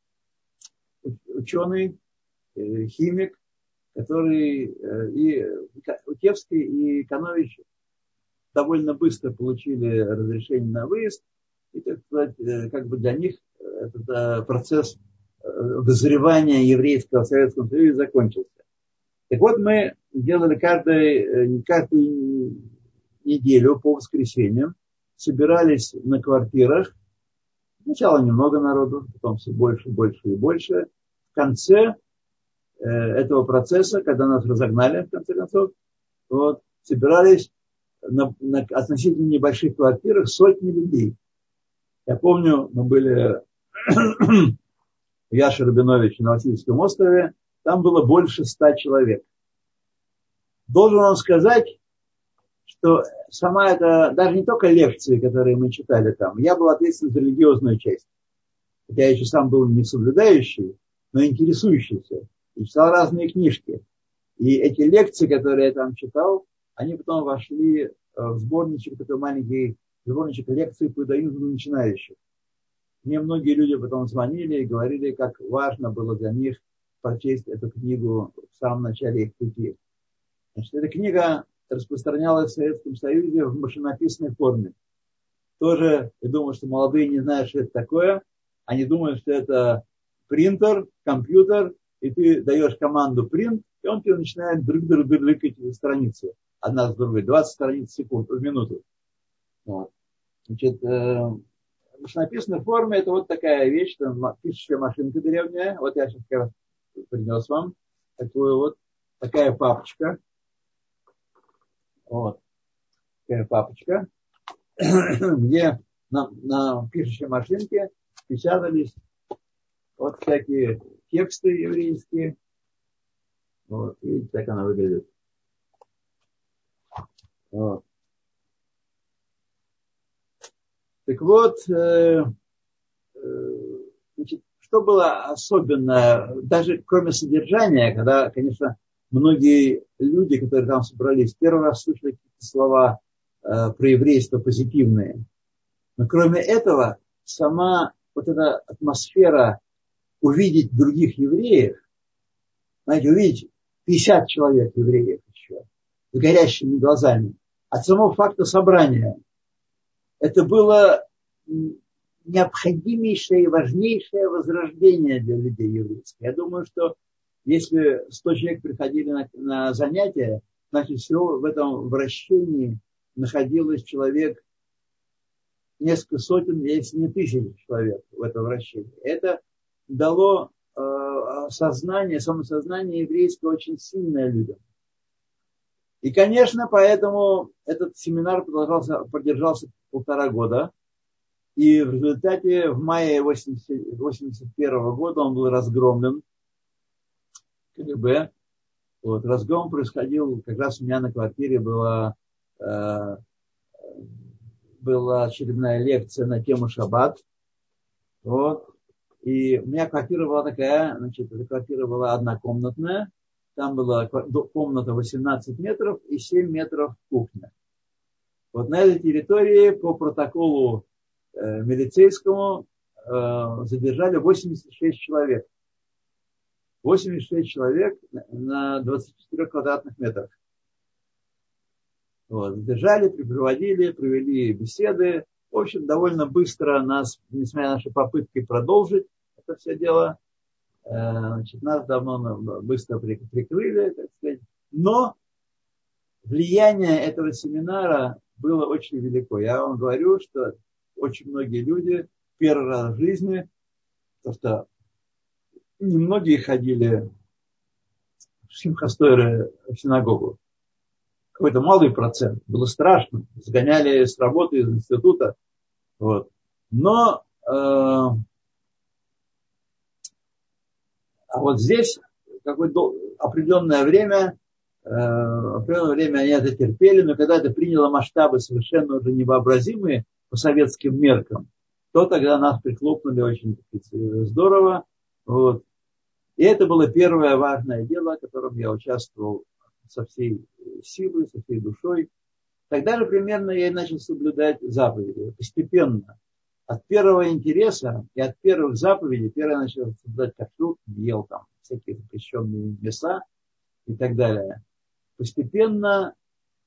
ученый, э, химик, который э, и Утевский и Канович довольно быстро получили разрешение на выезд. И, так сказать, э, как бы для них этот э, процесс э, вызревания еврейского в Советском Союзе закончился. Так вот, мы делали каждый, каждую неделю по воскресеньям, собирались на квартирах. Сначала немного народу, потом все больше, больше и больше. В конце э, этого процесса, когда нас разогнали, в конце концов, вот, собирались на, на относительно небольших квартирах сотни людей. Я помню, мы были в Яше Рабиновиче на Васильевском острове, там было больше ста человек. Должен вам сказать, что сама эта, даже не только лекции, которые мы читали там, я был ответственен за религиозную часть. Хотя я еще сам был не соблюдающий, но интересующийся. И читал разные книжки. И эти лекции, которые я там читал, они потом вошли в сборничек, такой маленький сборничек лекций по иудаизму для начинающих. Мне многие люди потом звонили и говорили, как важно было для них прочесть эту книгу в самом начале их пути. Значит, эта книга распространялась в Советском Союзе в машинописной форме. Тоже, я думаю, что молодые не знают, что это такое. Они думают, что это принтер, компьютер, и ты даешь команду print, и он тебе начинает дрык-дрык-дрыкать страницы. Одна с другой. двадцать страниц в секунду, в минуту. Вот. Значит, э, машинописная форма — это вот такая вещь, там пишущая машинка древняя. Вот я сейчас как раз принес вам такую вот, такая папочка. Вот. Такая папочка, где на, на пишущей машинке печатались вот всякие тексты еврейские. Вот, видите, так она выглядит. Вот. Так вот, э, э, значит, что было особенно, даже кроме содержания, когда, конечно, многие люди, которые там собрались, первый раз слышали какие-то слова э, про еврейство позитивные. Но кроме этого, сама вот эта атмосфера увидеть других евреев, знаете, увидеть пятьдесят человек евреев еще, с горящими глазами, от самого факта собрания, это было необходимейшее и важнейшее возрождение для людей еврейских. Я думаю, что если сто человек приходили на, на занятия, значит, всего в этом вращении находилось человек несколько сотен, если не тысяч человек в этом вращении. Это дало э, сознание, самосознание еврейское очень сильное людям. И, конечно, поэтому этот семинар продолжался, продержался полтора года. И в результате в мае восемьдесят первого года он был разгромлен КГБ. Вот, разгром происходил как раз у меня на квартире. Была, э, была очередная лекция на тему шаббат. Вот. И у меня квартира была такая, значит, эта квартира была однокомнатная. Там была комната восемнадцать метров и семь метров кухня. Вот на этой территории по протоколу э, милицейскому э, задержали восемьдесят шесть человек. восемьдесят шесть человек на двадцати четырёх квадратных метрах. Вот. Сдержали, припроводили, провели беседы. В общем, довольно быстро нас, несмотря на наши попытки продолжить это все дело, значит, нас давно быстро прикрыли, так сказать. Но влияние этого семинара было очень велико. Я вам говорю, что очень многие люди первый раз в жизни, потому что немногие ходили в Симхас Тойра в синагогу. Какой-то малый процент. Было страшно. Сгоняли с работы, из института. Вот. Но э, а вот здесь какое-то определенное время, э, определенное время они это терпели, но когда это приняло масштабы совершенно уже невообразимые по советским меркам, то тогда нас прихлопнули очень здорово. Вот. И это было первое важное дело, в котором я участвовал со всей силой, со всей душой. Тогда же примерно я и начал соблюдать заповеди. Постепенно. От первого интереса и от первых заповедей, первое я начал соблюдать кашрут, ел там всякие запрещенные мяса и так далее. Постепенно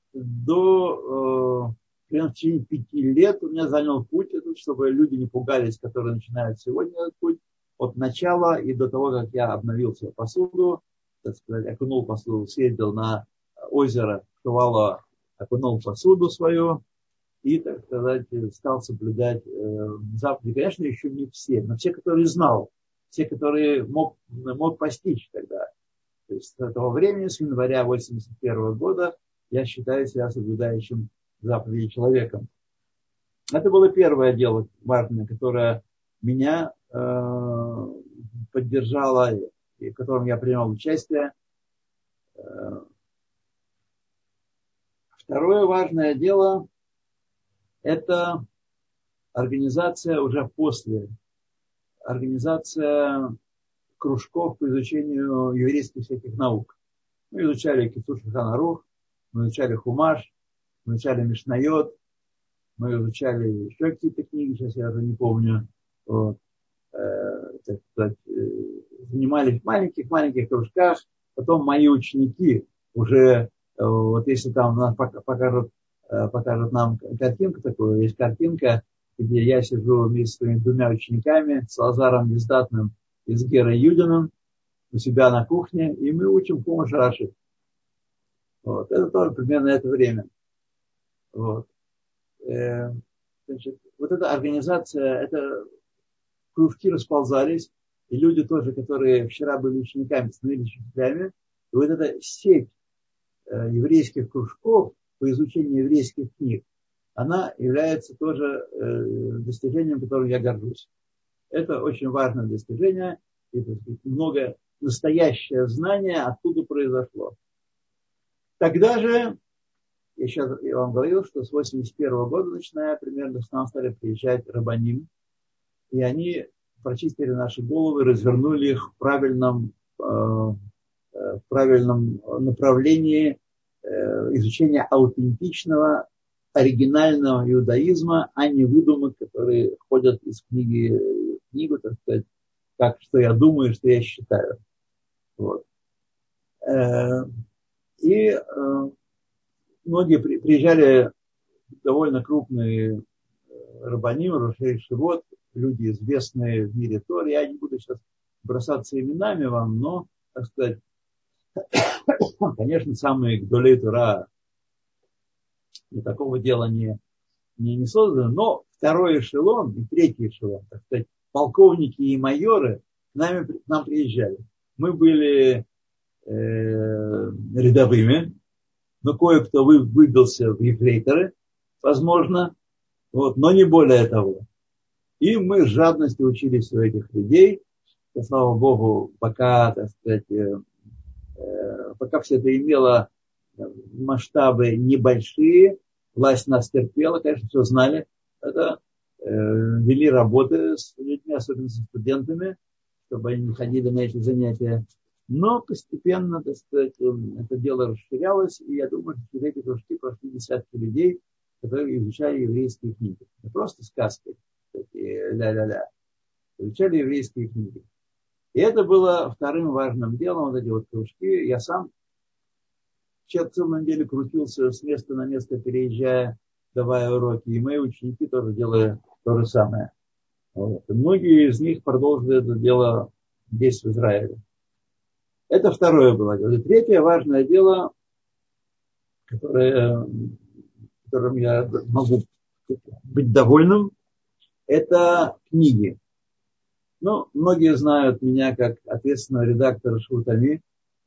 до, э, примерно в течение пяти лет у меня занял путь этот, чтобы люди не пугались, которые начинают сегодня этот путь, от начала и до того, как я обновил свою посуду, так сказать, окунул посуду, съездил на озеро Шувало, окунул посуду свою и, так сказать, стал соблюдать э, заповеди. Конечно, еще не все, но все, которые знал, все, которые мог, мог постичь тогда. То есть с этого времени, с января восемьдесят первого года, я считаю себя соблюдающим заповеди человеком. Это было первое дело важное, которое меня э, поддержало, и в котором я принимал участие. Второе важное дело – это организация уже после, организация кружков по изучению еврейских всяких наук. Мы изучали Кицур Шульхан Арух, мы изучали Хумаш, мы изучали Мишнайот, мы изучали еще какие-то книги, сейчас я уже не помню. Вот. Э, так сказать, занимались в маленьких-маленьких кружках. Потом мои ученики уже, вот если там нас покажут, покажут нам картинку такую, есть картинка, где я сижу вместе с своими двумя учениками, с Лазаром Ездатным и с Герой Юдиным у себя на кухне, и мы учим Хумаш Раши. Вот. Это тоже примерно это время. Вот. Э, значит, вот эта организация, это кружки расползались, и люди тоже, которые вчера были учениками, становились учителями. И вот эта сеть э, еврейских кружков по изучению еврейских книг, она является тоже э, достижением, которым я горжусь. Это очень важное достижение, и, так сказать, много настоящее знание откуда произошло. Тогда же, я сейчас я вам говорил, что с восемьдесят первого года, начиная примерно, к нам стали приезжать рабаним, и они прочистили наши головы, развернули их в правильном, э, в правильном направлении э, изучения аутентичного, оригинального иудаизма, а не выдумок, которые ходят из книги в книгу, так сказать, как что я думаю, что я считаю. Вот. Э, и э, многие при, приезжали довольно крупные рабаним, рашей шивот, люди, известные в мире Торы. Я не буду сейчас бросаться именами вам, но, так сказать, конечно, самые гдолей Тора для такого дела не, не, не созданы, но второй эшелон и третий эшелон, так сказать, полковники и майоры к, нами, к нам приезжали. Мы были э, рядовыми, но кое-кто вы, выбился в ефрейторы, возможно, вот, но не более того. И мы с жадностью учились у этих людей. И, слава Богу, пока, так сказать, э, э, пока все это имело масштабы небольшие, власть нас терпела, конечно, все знали. Это э, вели работы с людьми, особенно со студентами, чтобы они не ходили на эти занятия. Но постепенно, так сказать, это дело расширялось, и я думаю, что через эти кружки прошли десятки людей, которые изучали еврейские книги. Не просто сказки, ля-ля-ля. Изучали еврейские книги. И это было вторым важным делом, вот эти вот кружки. Я сам сейчас целую неделю крутился с места на место, переезжая, давая уроки. И мои ученики тоже делали то же самое. Вот. И многие из них продолжили это дело здесь, в Израиле. Это второе было дело. И третье важное дело, которое, которым я могу быть довольным, это книги. Ну, многие знают меня как ответственного редактора Шутами.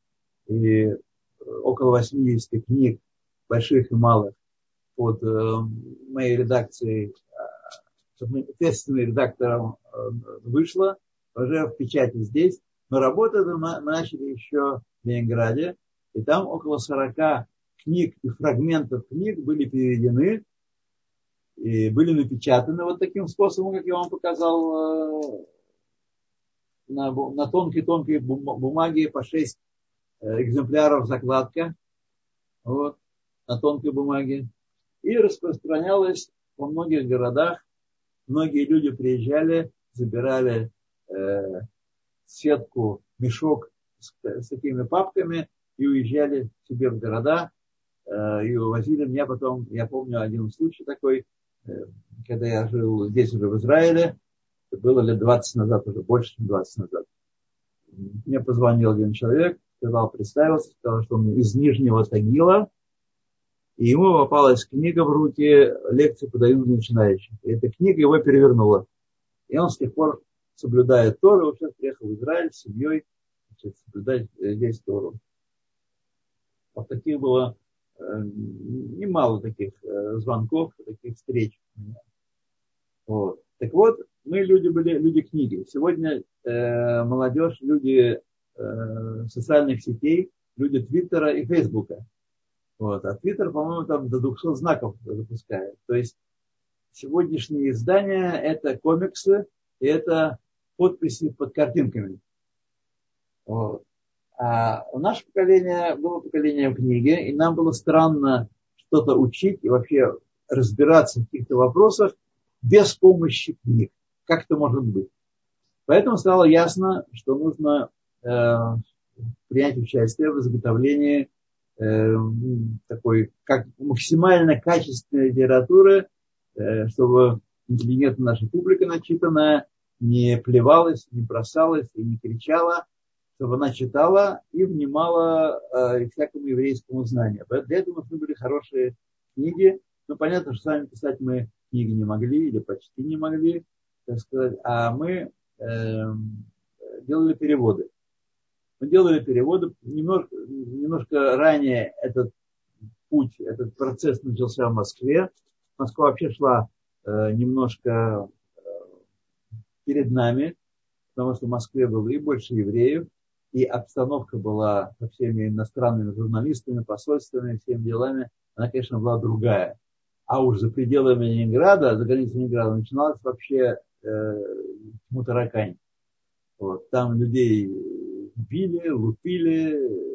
И около восьмидесяти книг, больших и малых, под э, моей редакцией, э, ответственным редактором э, вышло, уже в печати здесь. Но работать мы начали еще в Ленинграде. И там около сорока книг и фрагментов книг были переведены и были напечатаны вот таким способом, как я вам показал, э, на, на тонкой-тонкой бумаге по шесть экземпляров закладка, вот, на тонкой бумаге, и распространялась во многих городах. Многие люди приезжали, забирали э, сетку, мешок с, с такими папками и уезжали себе в города э, и увозили. Меня потом, я помню один случай такой, э, когда я жил здесь уже в Израиле, это было лет двадцать назад, уже больше, чем двадцать назад. Мне позвонил один человек, сказал, представился, сказал, что он из Нижнего Тагила, и ему попалась книга в руки, лекции подают начинающим. И эта книга его перевернула. И он с тех пор соблюдает Тору, он сейчас приехал в Израиль с семьей, значит, соблюдать здесь Тору. Вот таких было э, немало таких э, звонков, таких встреч. Вот. Так вот, мы люди были, люди книги. Сегодня э, молодежь, люди э, социальных сетей, люди Твиттера и Фейсбука. Вот. А Твиттер, по-моему, там до двухсот знаков запускает. То есть сегодняшние издания это комиксы и это подписи под картинками. Вот. А наше поколение было поколением книги, и нам было странно что-то учить и вообще разбираться в каких-то вопросах без помощи книг. Как это может быть? Поэтому стало ясно, что нужно э, принять участие в изготовлении э, такой как максимально качественной литературы, э, чтобы интеллигентная наша публика начитанная не плевалась, не бросалась и не кричала, чтобы она читала и внимала э, всякому еврейскому знанию. Для этого нужны были хорошие книги. Ну, понятно, что сами писать мы книги не могли или почти не могли, так сказать, а мы э, делали переводы. Мы делали переводы. Немножко, немножко ранее этот путь, этот процесс начался в Москве. Москва вообще шла э, немножко э, перед нами, потому что в Москве было и больше евреев, и обстановка была со всеми иностранными журналистами, посольствами, всеми делами, она, конечно, была другая. А уж за пределами Ленинграда, за границей Ленинграда, начиналась вообще э, мутаракань. Вот. Там людей били, лупили,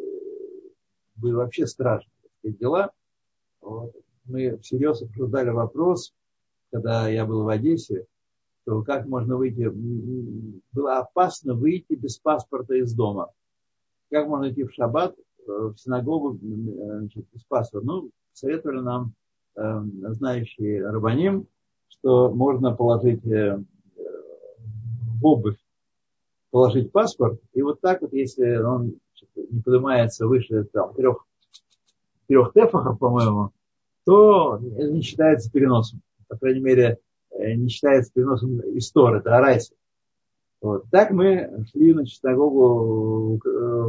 были вообще страшные такие дела. Вот. Мы всерьез обсуждали вопрос, когда я был в Одессе, то как можно выйти, было опасно выйти без паспорта из дома. Как можно идти в шаббат, в синагогу, значит, без паспорта? Ну, советовали нам э, знающие рабаним, что можно положить э, в обувь, положить паспорт, и вот так вот, если он не поднимается выше там, трех, трех тефахов, по-моему, то это не считается переносом. По крайней мере, не считается переносом из Торы, это арайса. Вот. Так мы шли на синагогу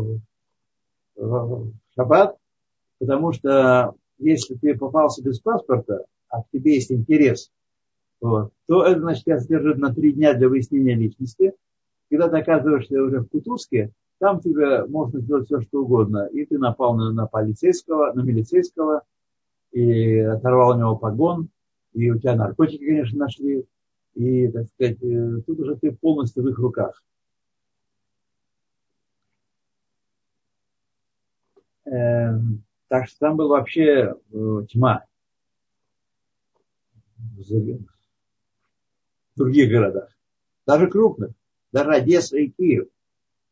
в шаббат, потому что если ты попался без паспорта, а к тебе есть интерес, вот, то это, значит, тебя задерживают на три дня для выяснения личности. Когда ты оказываешься уже в Кутузке, там тебе можно сделать все, что угодно. И ты напал на, на полицейского, на милицейского, и оторвал у него погон, и у тебя наркотики, конечно, нашли. И, так сказать, тут уже ты полностью в их руках. Эм, так что там была вообще э, тьма. В других городах. Даже крупных. Даже Одесса и Киев.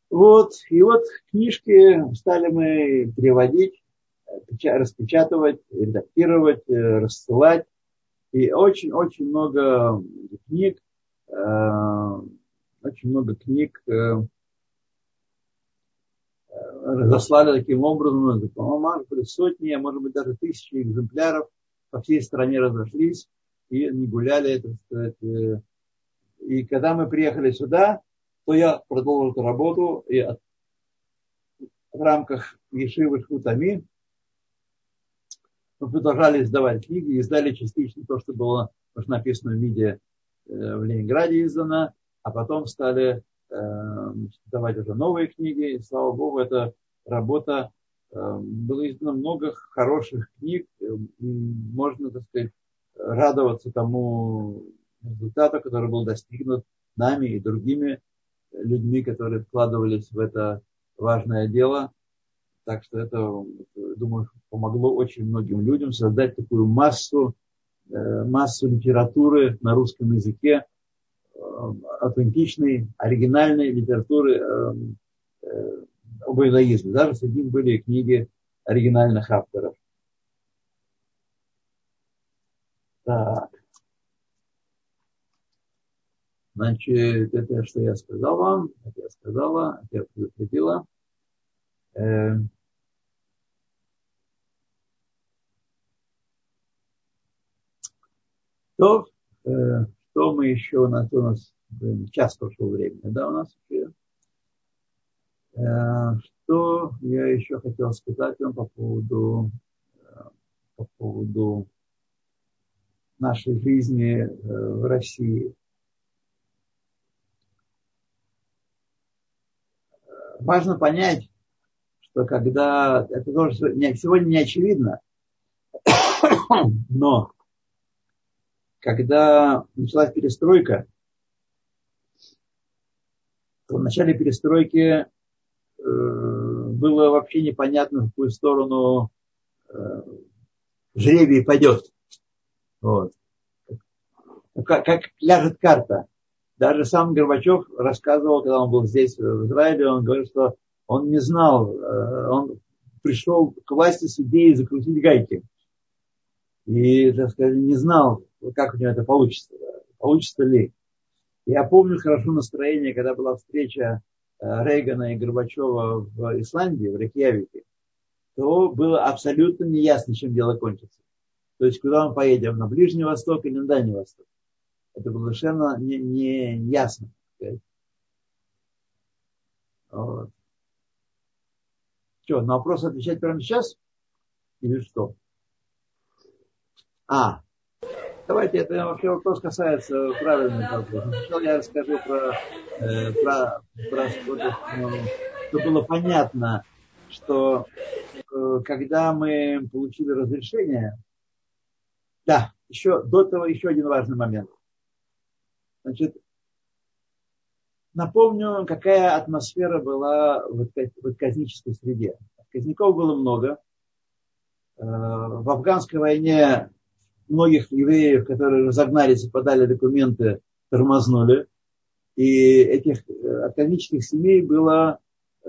Вот, и вот книжки стали мы переводить, распечатывать, редактировать, рассылать. И очень-очень много книг, очень много книг разослали таким образом, по-моему, может быть, сотни, а может быть, даже тысячи экземпляров по всей стране разошлись и не гуляли, так сказать. И когда мы приехали сюда, то я продолжил эту работу и в рамках Ешивы Шхутами мы продолжали издавать книги, издали частично то, что было написано в МИДе в Ленинграде издано, а потом стали издавать уже новые книги. И, слава Богу, эта работа, было издано много хороших книг. Можно, так сказать, радоваться тому результату, который был достигнут нами и другими людьми, которые вкладывались в это важное дело. Так что это, думаю, помогло очень многим людям создать такую массу, массу литературы на русском языке, аутентичной, оригинальной литературы об иудаизме. Даже среди них были книги оригинальных авторов. Так. Значит, это что я сказал вам, это я сказала, это я предупредила. Э, то, э, что мы еще у нас, у нас час прошел времени, да, у нас еще. Э, что я еще хотел сказать вам по поводу, э, по поводу нашей жизни э, в России. Важно понять, что когда, это тоже сегодня не очевидно, но когда началась перестройка, то в начале перестройки э, было вообще непонятно, в какую сторону э, жребий пойдет. Вот. Как, как ляжет карта. Даже сам Горбачев рассказывал, когда он был здесь, в Израиле, он говорит, что он не знал, э, он пришел к власти с идеей закрутить гайки. И, так сказать, не знал, как у него это получится. Получится ли. Я помню хорошо настроение, когда была встреча Рейгана и Горбачева в Исландии, в Рейкьявике, то было абсолютно неясно, чем дело кончится. То есть, куда мы поедем, на Ближний Восток или на Дальний Восток. Это было совершенно не, не ясно. Вот. Что, на вопрос отвечать прямо сейчас? Или что? А, давайте, это вообще вопрос касается правильного вопроса. Сначала я расскажу про, э, про, про что, ну, чтобы было понятно, что э, когда мы получили разрешение, да, еще до того еще один важный момент. Значит, напомню, какая атмосфера была в отказнической среде. Отказников было много. Э, в афганской войне многих евреев, которые разогнались и подали документы, тормознули. И этих отказнических семей было, э,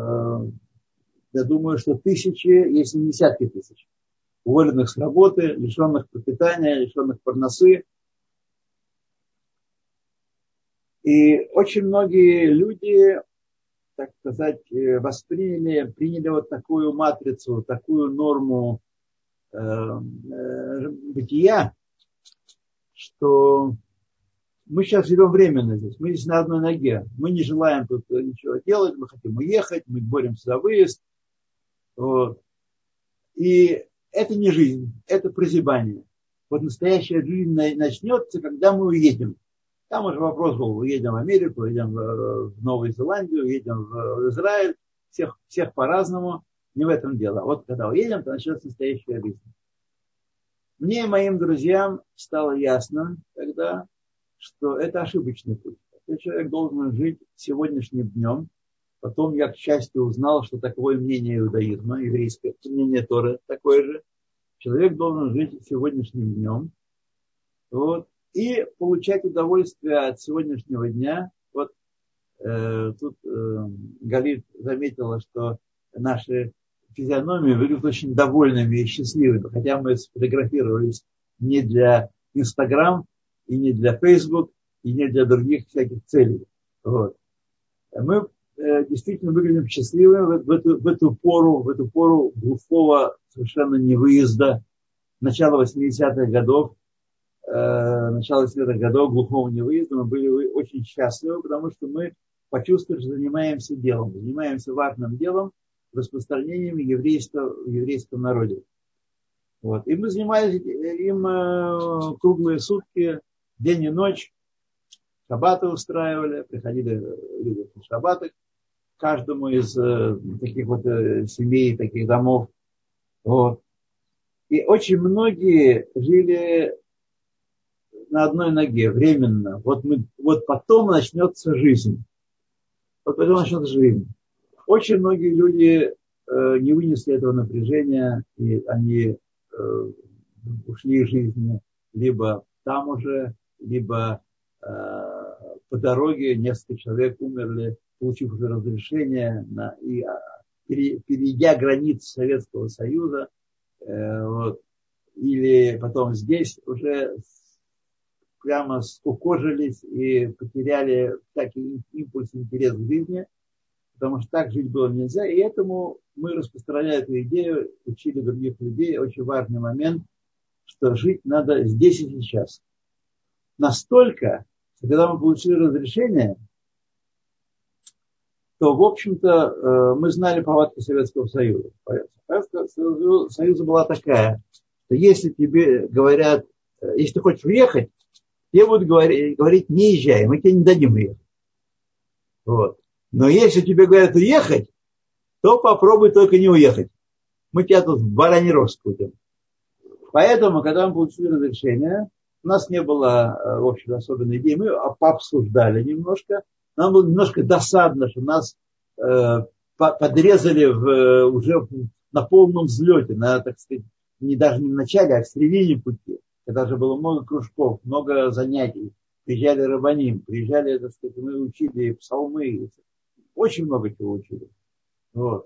я думаю, что тысячи, если не десятки тысяч. Уволенных с работы, лишенных пропитания, лишенных парносы. И очень многие люди, так сказать, восприняли, приняли вот такую матрицу, такую норму э, э, бытия, что мы сейчас живем временно здесь, мы здесь на одной ноге, мы не желаем тут ничего делать, мы хотим уехать, мы боремся за выезд. Вот. И это не жизнь, это прозябание. Вот настоящая жизнь начнется, когда мы уедем. Там уже вопрос был, уедем в Америку, уедем в Новую Зеландию, уедем в Израиль. Всех, всех по-разному, не в этом дело. Вот когда уедем, то начнется настоящая жизнь. Мне и моим друзьям стало ясно тогда, что это ошибочный путь. Человек должен жить сегодняшним днем. Потом я, к счастью, узнал, что такое мнение иудаизма, еврейское мнение Торы такое же. Человек должен жить сегодняшним днем. Вот, и получать удовольствие от сегодняшнего дня. Вот Э, тут э, Галит заметила, что наши физиономии выглядят очень довольными и счастливыми, хотя мы сфотографировались не для Инстаграм, и не для Фейсбук, и не для других всяких целей. Вот. Мы э, действительно выглядим счастливыми в, в, эту, в эту пору, в эту пору глухого совершенно невыезда, начала восьмидесятых годов, э, начала восьмидесятых годов глухого невыезда. Мы были очень счастливы, потому что мы почувствовали, что занимаемся делом, занимаемся важным делом, распространением еврейства в еврейском народе. Вот. И мы занимались им э, круглые сутки, день и ночь. Шаббаты устраивали, приходили люди на шаббаты, каждому из э, таких вот э, семей, таких домов. Вот. И очень многие жили на одной ноге, временно. Вот, мы, вот потом начнется жизнь. Вот потом начнется жизнь. Очень многие люди э, не вынесли этого напряжения, и они э, ушли из жизни либо там уже, либо э, по дороге. Несколько человек умерли, получив уже разрешение, на, и, пере, перейдя границы Советского Союза, э, вот, или потом здесь уже прямо скукожились и потеряли всякий импульс, интерес к жизни, потому что так жить было нельзя. И этому мы, распространяя эту идею, учили других людей. Очень важный момент, что жить надо здесь и сейчас. Настолько, что когда мы получили разрешение, то, в общем-то, мы знали повадки Советского Союза. Повадка Советского Союза была такая, что если тебе говорят, если ты хочешь уехать, тебе будут говорить, говорить не езжай, мы тебе не дадим уехать. Вот. Но если тебе говорят уехать, то попробуй только не уехать. Мы тебя тут в бараний рог скрутим. Поэтому, когда мы получили разрешение, у нас не было, в общем, особенной идеи. Мы пообсуждали немножко. Нам было немножко досадно, что нас э, подрезали в, уже на полном взлете, на, так сказать, не даже не в начале, а в середине пути. Когда же было много кружков, много занятий. Приезжали рабаним, приезжали, так сказать, мы учили псалмы. Очень много чего учили. Вот.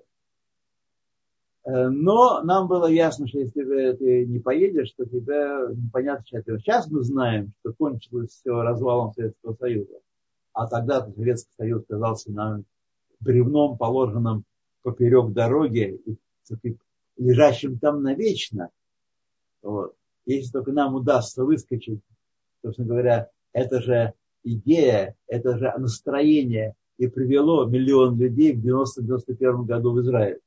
Но нам было ясно, что если ты не поедешь, то тебя непонятно, что это. Сейчас мы знаем, что кончилось все развалом Советского Союза. А тогда Советский Союз казался нам бревном, положенным поперек дороги, и лежащим там навечно. Вот. Если только нам удастся выскочить, собственно говоря, это же идея, это же настроение и привело миллион людей в девяносто-девяносто первом году в Израиль.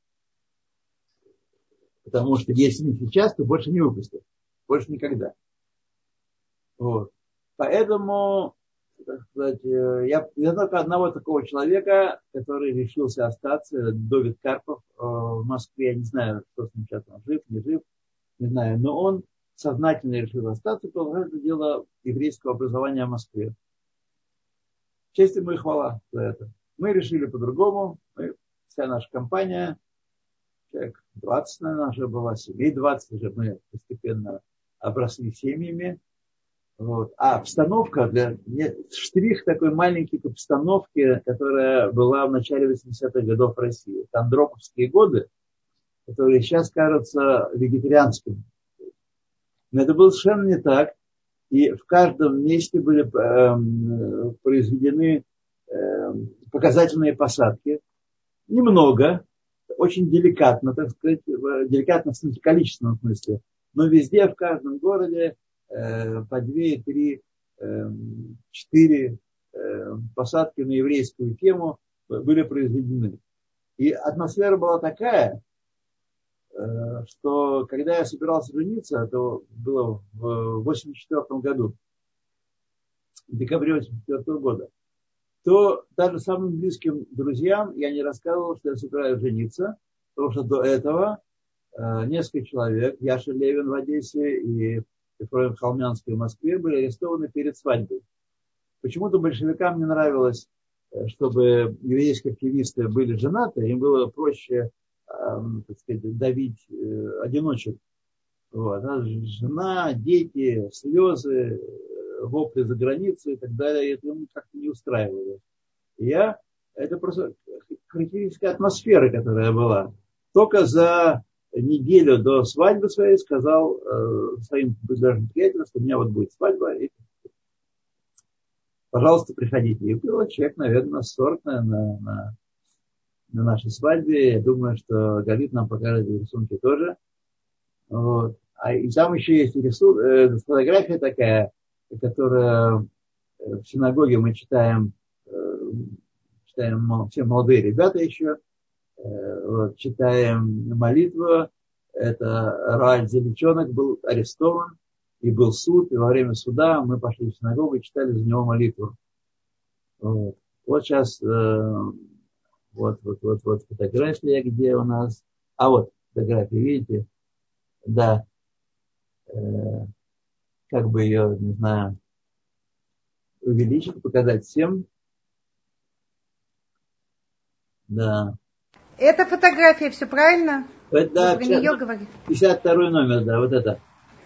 Потому что если не сейчас, то больше не выпустят. Больше никогда. Вот. Поэтому, так сказать, я, я только одного такого человека, который решился остаться, Довид Карпов в Москве. Я не знаю, что с ним сейчас, он жив, не жив, не знаю. Но он сознательно решил остаться и продолжать это дело еврейского образования в Москве. Честь ему и хвала за это. Мы решили по-другому. Мы, вся наша компания, человек двадцать, наверное, уже была, семей двадцать, уже мы постепенно обросли семьями. Вот. А обстановка, для, штрих такой маленький к обстановке, которая была в начале восьмидесятых годов в России. Это андроповские годы, которые сейчас кажутся вегетарианскими. Но это было совершенно не так. И в каждом месте были э, произведены э, показательные посадки. Немного, очень деликатно, так сказать, деликатно в смысле, количественном смысле. Но везде, в каждом городе э, по две, три, э, четыре э, посадки на еврейскую тему были произведены. И атмосфера была такая, что когда я собирался жениться, это было в восемьдесят четвёртом году, в декабре восемьдесят четвёртого года, то даже самым близким друзьям я не рассказывал, что я собираюсь жениться, потому что до этого несколько человек, Яша Левин в Одессе и Ефраим Холмянский в Москве, были арестованы перед свадьбой. Почему-то большевикам не нравилось, чтобы еврейские активисты были женаты, им было проще, так сказать, давить одиночек. Вот. А жена, дети, слезы, вопли за границей и так далее, это ему как-то не устраивало. И я, это просто характеристика атмосферы, которая была. Только за неделю до свадьбы своей сказал э, своим ближайшим приятелям, что у меня вот будет свадьба, и, пожалуйста, приходите. И был человек, наверное, сорок на, на, на нашей свадьбе. Я думаю, что Галит нам покажет рисунки тоже. Вот. А и там еще есть рисунок, э, фотография такая, которая в синагоге мы читаем, э, читаем все молодые ребята еще, э, вот, читаем молитву. Это Рааль Зелечонок был арестован, и был суд, и во время суда мы пошли в синагогу и читали за него молитву. Вот, вот сейчас э, вот, вот, вот, вот фотография, где у нас. А вот фотография, видите? Да. Э, как бы ее, не знаю, увеличить, показать всем. Да. Это фотография, все правильно? Это, да, Вы про нее говорите? пятьдесят второй номер, да, вот это.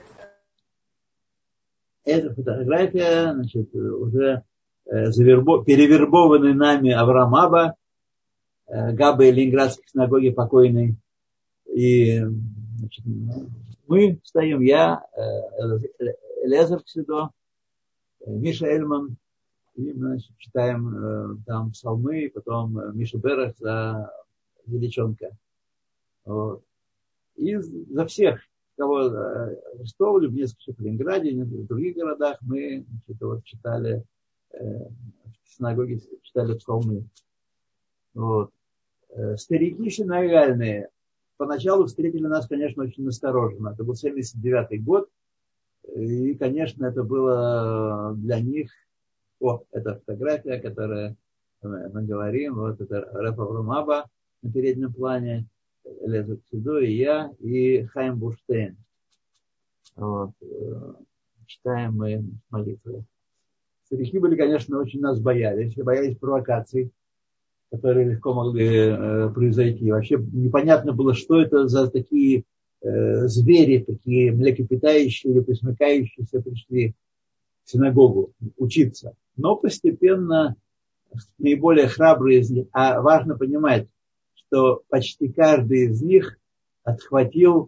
Эта фотография, значит, уже э, завербо, перевербованный нами Авраам Аба, э, Габа Ленинградской синагоги покойный. И, значит, мы стоим, я, э, Элиэзер Ксидо, Миша Эльман, и мы, значит, читаем э, там псалмы, потом э, Миша Берах за Величонка. Вот. И за всех, кого арестовали, в нескольких в Ленинграде, в других городах, мы, значит, вот, читали э, в синагоге, читали псалмы. Вот. Э, старики синагальные поначалу встретили нас, конечно, очень настороженно. Это был семьдесят девятый год, и, конечно, это было для них. О, это фотография, которую мы, мы говорим. Вот это Рэб Авраам Аба на переднем плане, Элиэзер Ксидо и я, и Хаим Бурштейн. Вот. Читаем мы молитвы. Старики были, конечно, очень нас боялись. Боялись провокаций, которые легко могли э, произойти. Вообще непонятно было, что это за такие э, звери, такие млекопитающие или пресмыкающиеся пришли в синагогу учиться. Но постепенно наиболее храбрые из них, а важно понимать, что почти каждый из них отхватил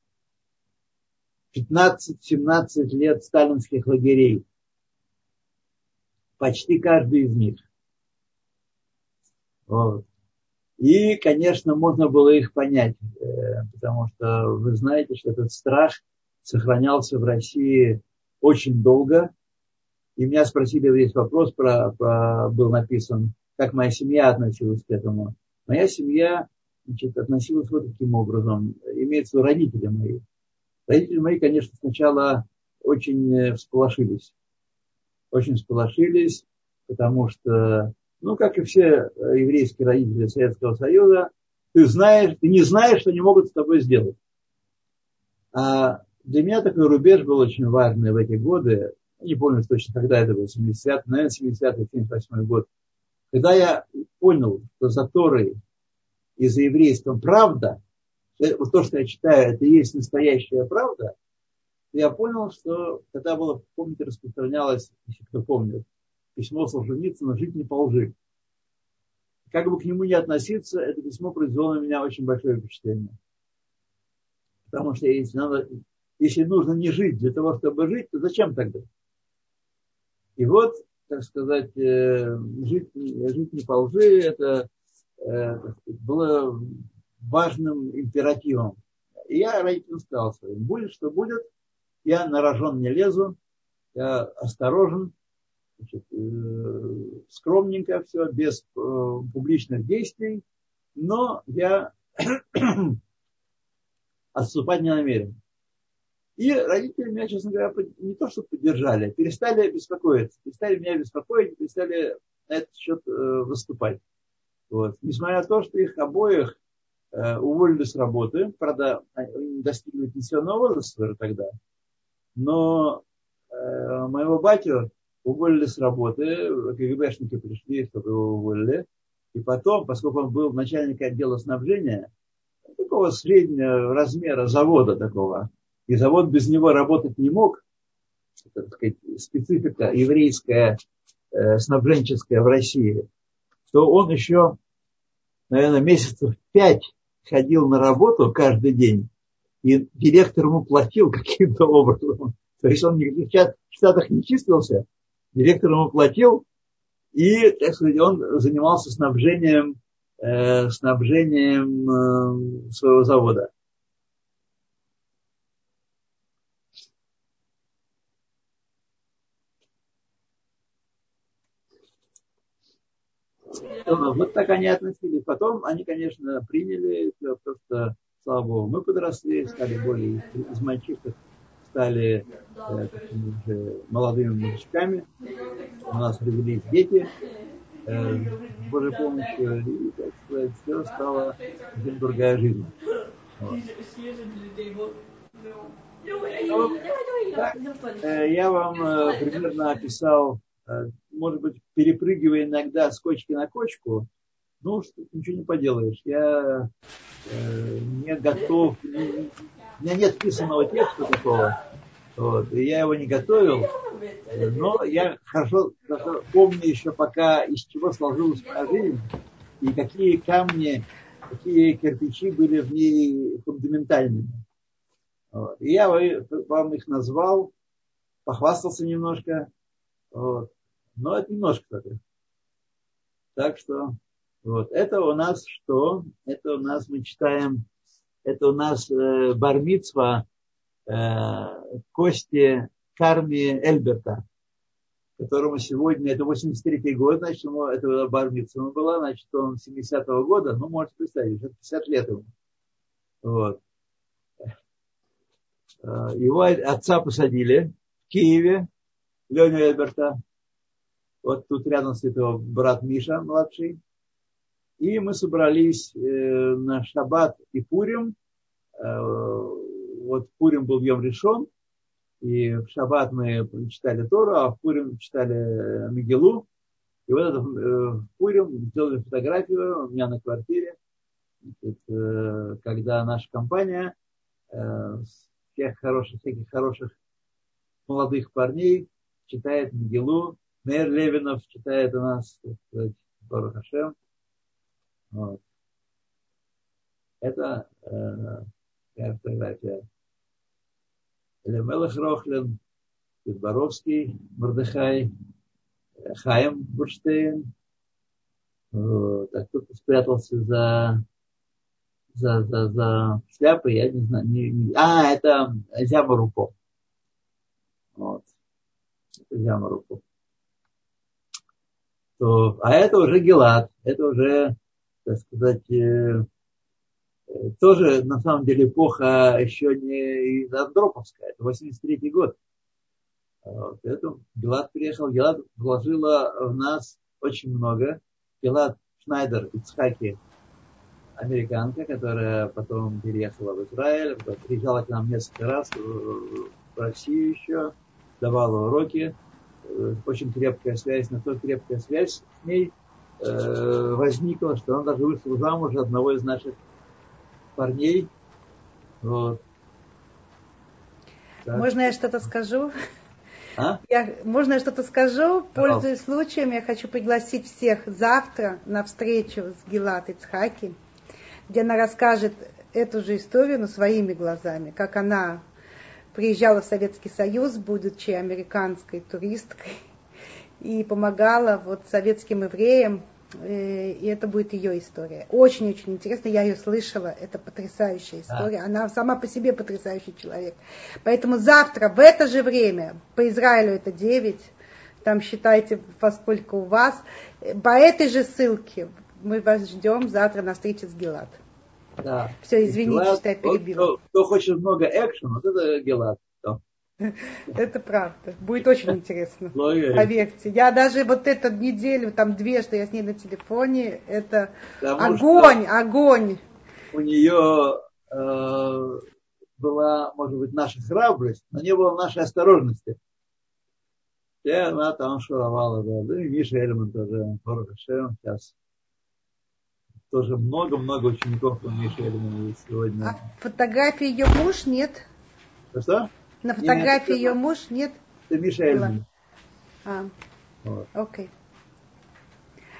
пятнадцать-семнадцать лет сталинских лагерей. Почти каждый из них. Вот. И, конечно, можно было их понять, потому что вы знаете, что этот страх сохранялся в России очень долго. И меня спросили, здесь вопрос про, про, был написан, как моя семья относилась к этому. Моя семья, значит, относилась вот таким образом. Имеется в виду родители мои. Родители мои, конечно, сначала очень всполошились. Очень всполошились, потому что, ну, как и все еврейские родители Советского Союза, ты знаешь, ты не знаешь, что они могут с тобой сделать. А для меня такой рубеж был очень важный в эти годы. Не помню точно, когда это был, семидесятый, наверное, семидесятый, семьдесят восьмой год. Когда я понял, что за Торой и за еврейством правда, вот то, что я читаю, это и есть настоящая правда, я понял, что когда было, помните, распространялось, если кто помнит, письмо Солженицына «Жить не по лжи». Как бы к нему ни относиться, это письмо произвело на меня очень большое впечатление. Потому что если, надо, если нужно не жить для того, чтобы жить, то зачем тогда? И вот, так сказать, жить, жить не по лжи, это было важным императивом. И я родителям сказал своим, будет, что будет, я на рожон не лезу, я осторожен, значит, скромненько все, без публичных действий, но я отступать не намерен. И родители меня, честно говоря, не то что поддержали, перестали беспокоиться, перестали меня беспокоить, перестали на этот счет выступать. Вот. Несмотря на то, что их обоих э, уволили с работы, правда, они достигли пенсионного возраста уже тогда, но э, моего батю уволили с работы, КГБшники пришли, чтобы его уволили, и потом, поскольку он был начальником отдела снабжения, такого среднего размера завода такого, и завод без него работать не мог, это, так сказать, специфика еврейская, э, снабженческая в России. что он еще, наверное, месяцев пять ходил на работу каждый день, и директор ему платил каким-то образом. То есть он в Штатах не числился, директор ему платил, и, так сказать, он занимался снабжением, э, снабжением э, своего завода. Вот так они относились. Потом они, конечно, приняли, просто, слава Богу, мы подросли, стали более из мальчишек, стали э, такими же молодыми мужичками. У нас родились дети, э, с Божьей помощью, и, так сказать, все стало совсем другая жизнь. Вот. Ну, так, э, я вам э, примерно описал, э, может быть, перепрыгивая иногда с кочки на кочку, ну, ничего не поделаешь. Я э, не готов, не, у меня нет писанного текста такого, вот, и я его не готовил, но я хорошо, хорошо помню еще пока, из чего сложилась моя жизнь, и какие камни, какие кирпичи были в ней фундаментальными. Вот. И я вам их назвал, похвастался немножко, вот. Но это немножко только. Так что вот это у нас что? Это у нас мы читаем, это у нас э, бар-мицва э, Кости Карми Эльберта, которому сегодня, это восемьдесят третий год, значит, ему, это бар-мицва была, значит, он семидесятого года, ну, можете представить, уже пятьдесят лет ему. Вот. Его отца посадили в Киеве, Леню Эльберта. Вот тут рядом стоит его брат Миша, младший. И мы собрались на Шаббат и Пурим. Вот Пурим был Йом Ришон. И в Шаббат мы читали Тору, а в Пурим читали Мегилу. И вот это, в Пурим сделали фотографию у меня на квартире. Когда наша компания всех хороших, всяких хороших молодых парней читает Мегилу. Мейр Левинов читает у нас, Барух Хашем. Вот. Это э, фотография. Элемелех Рохлин, Боровский, Мордехай, Хаим Бурштейн. Вот. А кто-то спрятался за, за, за, за шляпой, я не знаю. Не, не, а, это Зяма Рупо. Вот. Это Зяма Рупо. То, а это уже Гилад. Это уже, так сказать, э, тоже, на самом деле, эпоха еще не андроповская. Это восемьдесят третий год. Вот. Поэтому Гилад приехал. Гилад вложила в нас очень много. Гилад Шнайдер Ицхаки, американка, которая потом переехала в Израиль, приезжала к нам несколько раз в Россию еще, давала уроки. Очень крепкая связь, настолько крепкая связь с ней э, возникла, что она даже вышла замуж одного из наших парней. Вот. Можно я что-то скажу? А? Я, можно я что-то скажу? Пользуясь случаем, я хочу пригласить всех завтра на встречу с Гилад Ицхаки, где она расскажет эту же историю, но своими глазами, как она приезжала в Советский Союз, будучи американской туристкой, и помогала вот советским евреям, и это будет ее история. Очень-очень интересно, я ее слышала, это потрясающая история, она сама по себе потрясающий человек. Поэтому завтра в это же время, по Израилю это девять, там считайте, поскольку у вас, по этой же ссылке мы вас ждем завтра на встрече с Гилад. Да. Все, извините, Гилад, что я перебила. Кто, кто хочет много экшена, вот это Гилад. Это правда. Будет очень интересно. Поверьте. Я даже вот эту неделю, там две, что я с ней на телефоне, это Потому огонь, огонь. У нее э, была, может быть, наша храбрость, но не было нашей осторожности. И она там шуровала, да. Да и Миша Эльман тоже, Барух Хашем, сейчас. Тоже много-много учеников у Миши Эльмана есть сегодня. А фотографии ее муж нет? Что? На фотографии нет, ее это, муж нет? Это Миша Эльман. А, вот. Окей.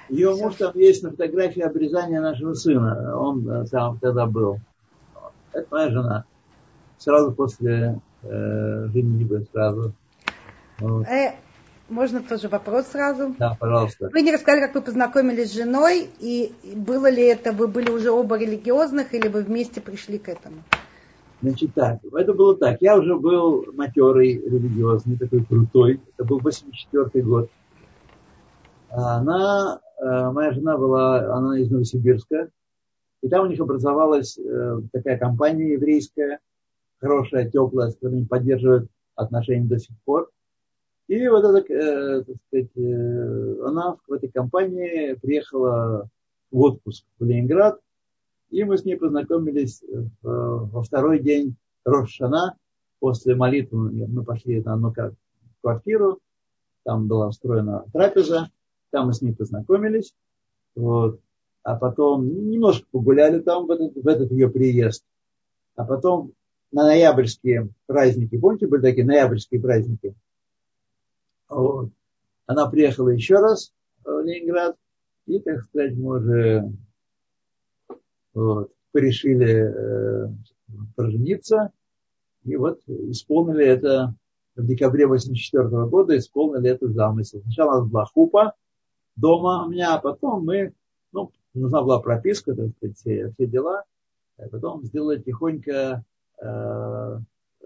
Ее Всё. муж, там есть на фотографии обрезания нашего сына. Он э, там тогда был. Это моя жена. Сразу после э, женитьбы, сразу. Вот. Э, можно тоже вопрос сразу? Да, пожалуйста. Вы не рассказали, как вы познакомились с женой, и было ли это, вы были уже оба религиозных, или вы вместе пришли к этому? Значит так, это было так. Я уже был матерый, религиозный, такой крутой. Это был восемьдесят четвёртый год. А она, э, моя жена была, она из Новосибирска. И там у них образовалась э, такая компания еврейская, хорошая, теплая, с которой они поддерживают отношения до сих пор. И вот эта, э, так сказать, э, она в этой компании приехала в отпуск в Ленинград, и мы с ней познакомились в, во второй день Рош ха-Шана. После молитвы мы пошли на одну квартиру, там была устроена трапеза, там мы с ней познакомились, вот. А потом немножко погуляли там в этот, в этот ее приезд, а потом на ноябрьские праздники, помните, были такие ноябрьские праздники? Вот. Она приехала еще раз в Ленинград, и, так сказать, мы уже вот, порешили э, пожениться, и вот исполнили это в декабре восемьдесят четвёртого года, исполнили этот замысел. Сначала у нас была хупа дома у меня, а потом мы, ну, нужна была прописка, так сказать, все, все дела, а потом сделали тихонько э,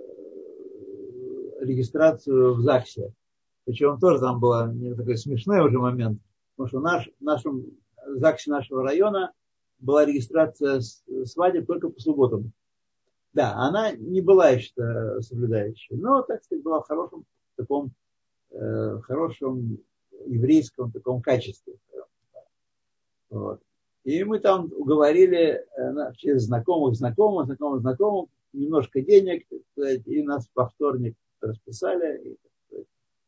регистрацию в ЗАГСе. Причем тоже там был такой смешной уже момент, потому что наш, в нашем ЗАГСе нашего района была регистрация свадеб только по субботам. Да, она не была еще соблюдающей, но, так сказать, была в хорошем таком, э, хорошем еврейском таком качестве. Вот. И мы там уговорили э, через знакомых, знакомых, знакомых, знакомых, немножко денег, так сказать, и нас во вторник расписали. И, так сказать,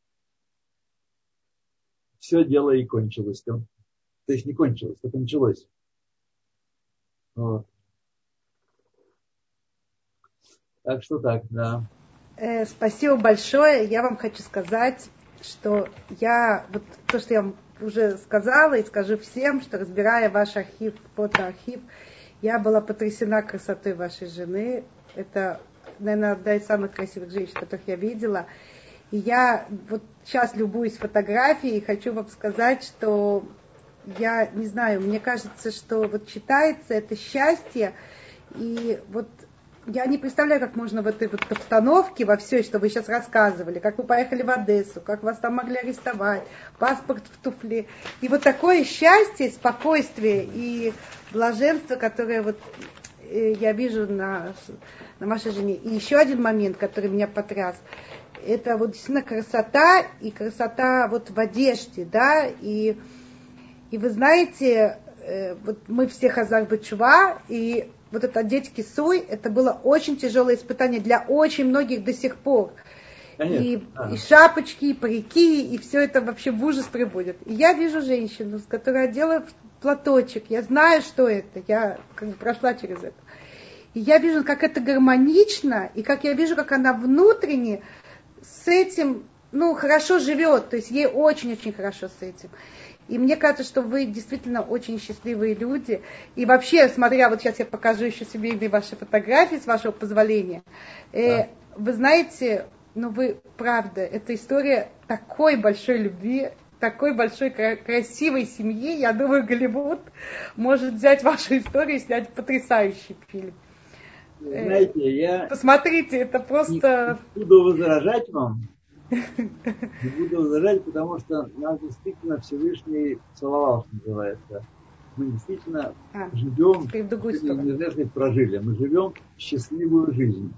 все дело и кончилось. То есть не кончилось, только началось. Вот. Так что так, да. Э, спасибо большое. Я вам хочу сказать, что я, вот то, что я вам уже сказала и скажу всем, что разбирая ваш архив, фотоархив, я была потрясена красотой вашей жены. Это, наверное, одна из самых красивых женщин, которых я видела. И я вот сейчас любуюсь фотографией и хочу вам сказать, что я не знаю, мне кажется, что вот читается это счастье, и вот я не представляю, как можно в этой вот обстановке, во всей, что вы сейчас рассказывали, как вы поехали в Одессу, как вас там могли арестовать, паспорт в туфле. И вот такое счастье, спокойствие и блаженство, которое вот я вижу на, на вашей жене. И еще один момент, который меня потряс. Это вот действительно красота, и красота вот в одежде, да, и, и вы знаете, вот мы все хазар бетшува, и вот это одеть кисуй, это было очень тяжелое испытание для очень многих до сих пор. И, и шапочки, и парики, и все это вообще в ужас приводит. И я вижу женщину, с которой одела платочек, я знаю, что это, я как бы прошла через это. И я вижу, как это гармонично, и как я вижу, как она внутренне с этим, ну, хорошо живет, то есть ей очень-очень хорошо с этим. И мне кажется, что вы действительно очень счастливые люди. И вообще, смотря, вот сейчас я покажу еще семейные ваши фотографии, с вашего позволения. Да. Э, вы знаете, ну вы, правда, это история такой большой любви, такой большой красивой семьи. Я думаю, Голливуд может взять вашу историю и снять потрясающий фильм. Знаете, э, я... Посмотрите, это просто... Не буду возражать вам. Не буду возражать, потому что нас действительно Всевышний целовал, что называется. Мы действительно а, живем, не знаю, что прожили, мы живем счастливую жизнь.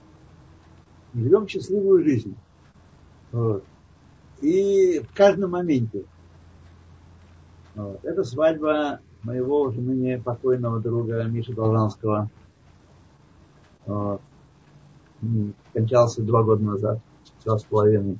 Мы живем счастливую жизнь. Вот. И в каждом моменте. Вот. Это свадьба моего уже ныне покойного друга Миши Должанского. Вот. Скончался два года назад. Два с половиной.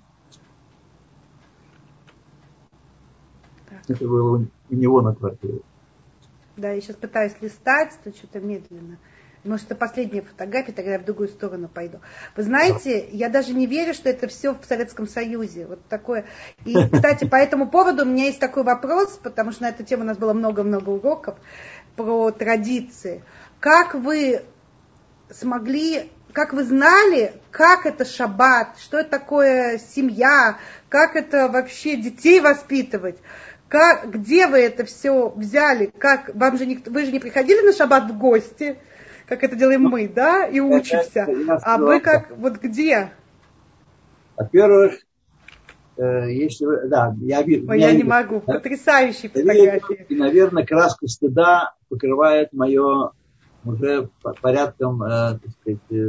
Так. Это было у него на квартире. Да, я сейчас пытаюсь листать, то что-то медленно. Может, это последняя фотография, тогда я в другую сторону пойду. Вы знаете, я даже не верю, что это все в Советском Союзе. Вот такое. И, кстати, по этому поводу у меня есть такой вопрос, потому что на эту тему у нас было много-много уроков про традиции. Как вы смогли, как вы знали, как это шаббат, что это такое семья, как это вообще детей воспитывать? Как, где вы это все взяли? Как, вам же никто, вы же не приходили на шаббат в гости? Как это делаем мы, да, и учимся. А вы как, вот где? Во-первых, если вы, да, я вижу. Ой, я не могу, да? Потрясающие фотографии. И, наверное, краска стыда покрывает мое уже порядком, э, так сказать, э,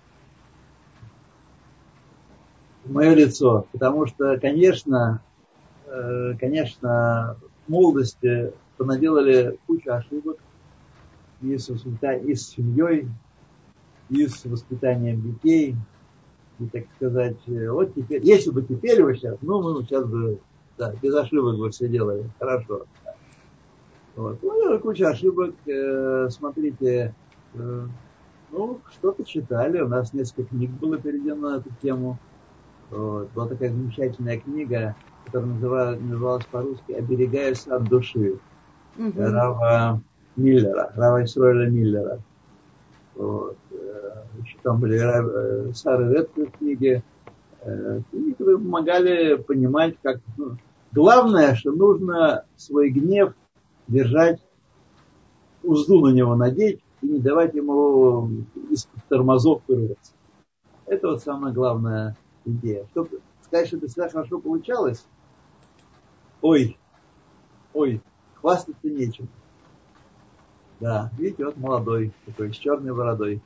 мое лицо. Потому что, конечно, э, конечно, в молодости понаделали кучу ошибок и с, и с семьей, и с воспитанием детей, и, так сказать, вот теперь, если бы теперь вы сейчас, ну, мы сейчас бы, да, без ошибок бы все делали, хорошо. Вот. Ну, куча ошибок, э, смотрите, э, ну, что-то читали, у нас несколько книг было переведено на эту тему. Вот. Была такая замечательная книга, которая называлась, называлась по-русски «Оберегаясь от души», угу. Рава Миллера, Рава Исроэля Миллера. Вот. Еще там были э, Сары Редклифф книги, э, книги, которые помогали понимать, как... Ну, главное, что нужно свой гнев держать, узду на него надеть и не давать ему из-под тормозов вырваться. Это вот самая главная идея. Чтобы сказать, что это всегда хорошо получалось, ой, ой, хвастаться нечем. Да, видите, вот молодой такой, с черной бородой.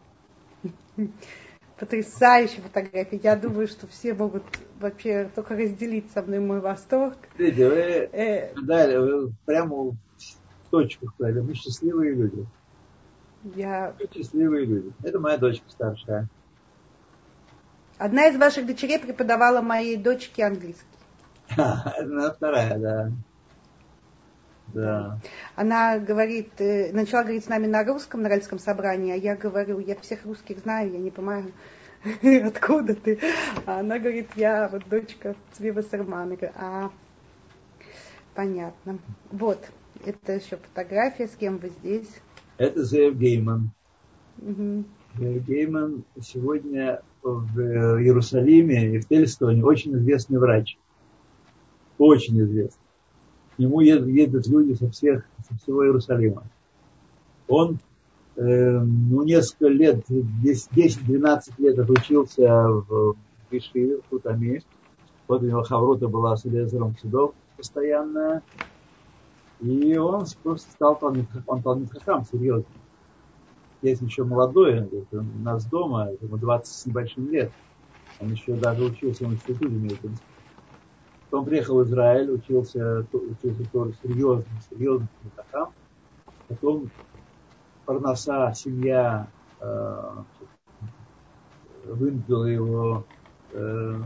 Потрясающая фотография. Я думаю, что все могут вообще только разделить со мной мой восторг. Видите, вы, э... дали, вы прямо в точку сказали. Мы счастливые люди. Я... Мы счастливые люди. Это моя дочка старшая. Одна из ваших дочерей преподавала моей дочке английский. Она вторая, да. Да. Она говорит, начала говорить с нами на русском, на родительском собрании, а я говорю, я всех русских знаю, я не понимаю, откуда ты. А она говорит, я вот дочка Цвива Сермана. А, понятно. Вот, это еще фотография, с кем вы здесь? Это Зеев Гейман. Угу. Зеев Гейман сегодня в Иерусалиме и в Тельстоне очень известный врач. Очень известный. К нему едут, едут люди со, всех, со всего Иерусалима. Он э, ну, несколько лет, десять-двенадцать лет отучился в Ешиве, в Хутаме. Вот у него хаврута была с Элиэзером Седов постоянная. И он просто стал Талмид Хахам, серьезно. Есть еще молодой, у нас дома, ему двадцать с небольшим лет. Он еще даже учился в институте медицинском. Он приехал в Израиль, учился, учился тоже серьезно, серьезно Хахам. Потом Парнаса, семья э, вынудила его э,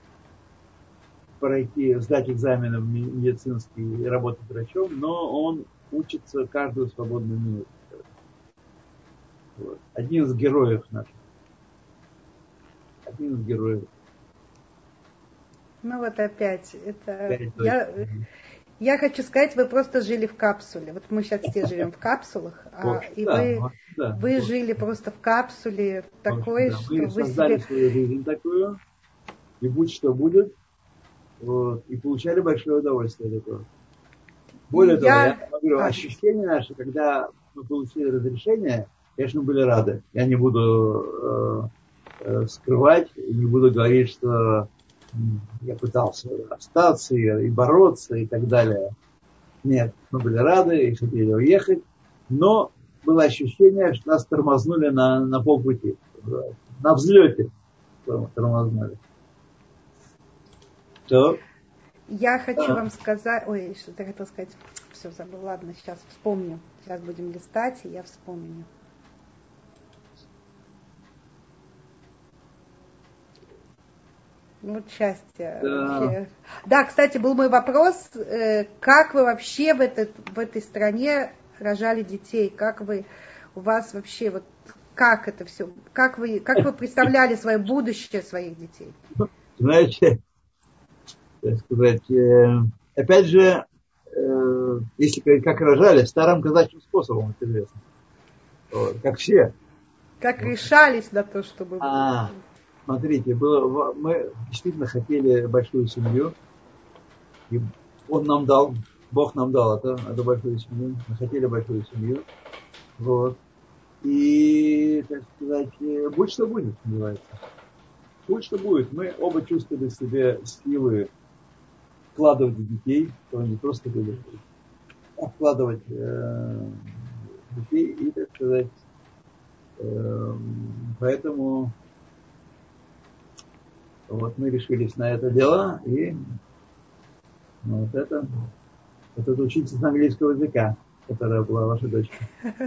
пройти, сдать экзамены медицинские и работать врачом, но он учится каждую свободную минуту. Вот. Один из героев наших. Один из героев. Ну вот опять, это я, я хочу сказать, вы просто жили в капсуле. Вот мы сейчас все живем в капсулах, а, и да, вы, вот, да, вы вот. жили просто в капсуле такой, да, что мы вы создали себе... свою жизнь такую, и будь что будет, вот, и получали большое удовольствие от этого. Более того, я, я говорю, а. ощущения наши, когда мы получили разрешение, конечно, были рады. Я не буду э, э, скрывать, не буду говорить, что я пытался остаться и, и бороться и так далее. Нет, мы были рады и хотели уехать, но было ощущение, что нас тормознули на, на полпути. На взлете тормознули. Все. Я хочу да. вам сказать... Ой, что-то я хотела сказать. Все, забыл. Ладно, сейчас вспомню. Сейчас будем листать, и я вспомню. Ну, счастье. Да. да, кстати, был мой вопрос, как вы вообще в, этот, в этой стране рожали детей? Как вы, у вас вообще вот как это все, как вы, как вы представляли свое будущее своих детей? Знаете, так сказать, э, опять же, э, если говорить, как рожали, старым казачьим способом, это известно. Вот, как все. Как решались на то, чтобы... А, смотрите, было, мы действительно хотели большую семью. И он нам дал, Бог нам дал это, эту большую семью. Мы хотели большую семью. Вот. И, так сказать, будь что будет, называется. Будь что будет. Мы оба чувствовали в себе силы вкладывать в детей, что не просто были, а вкладывать э, в детей и, так сказать, э, поэтому вот мы решились на это дело и вот это, вот это учительница английского языка, которая была ваша дочка.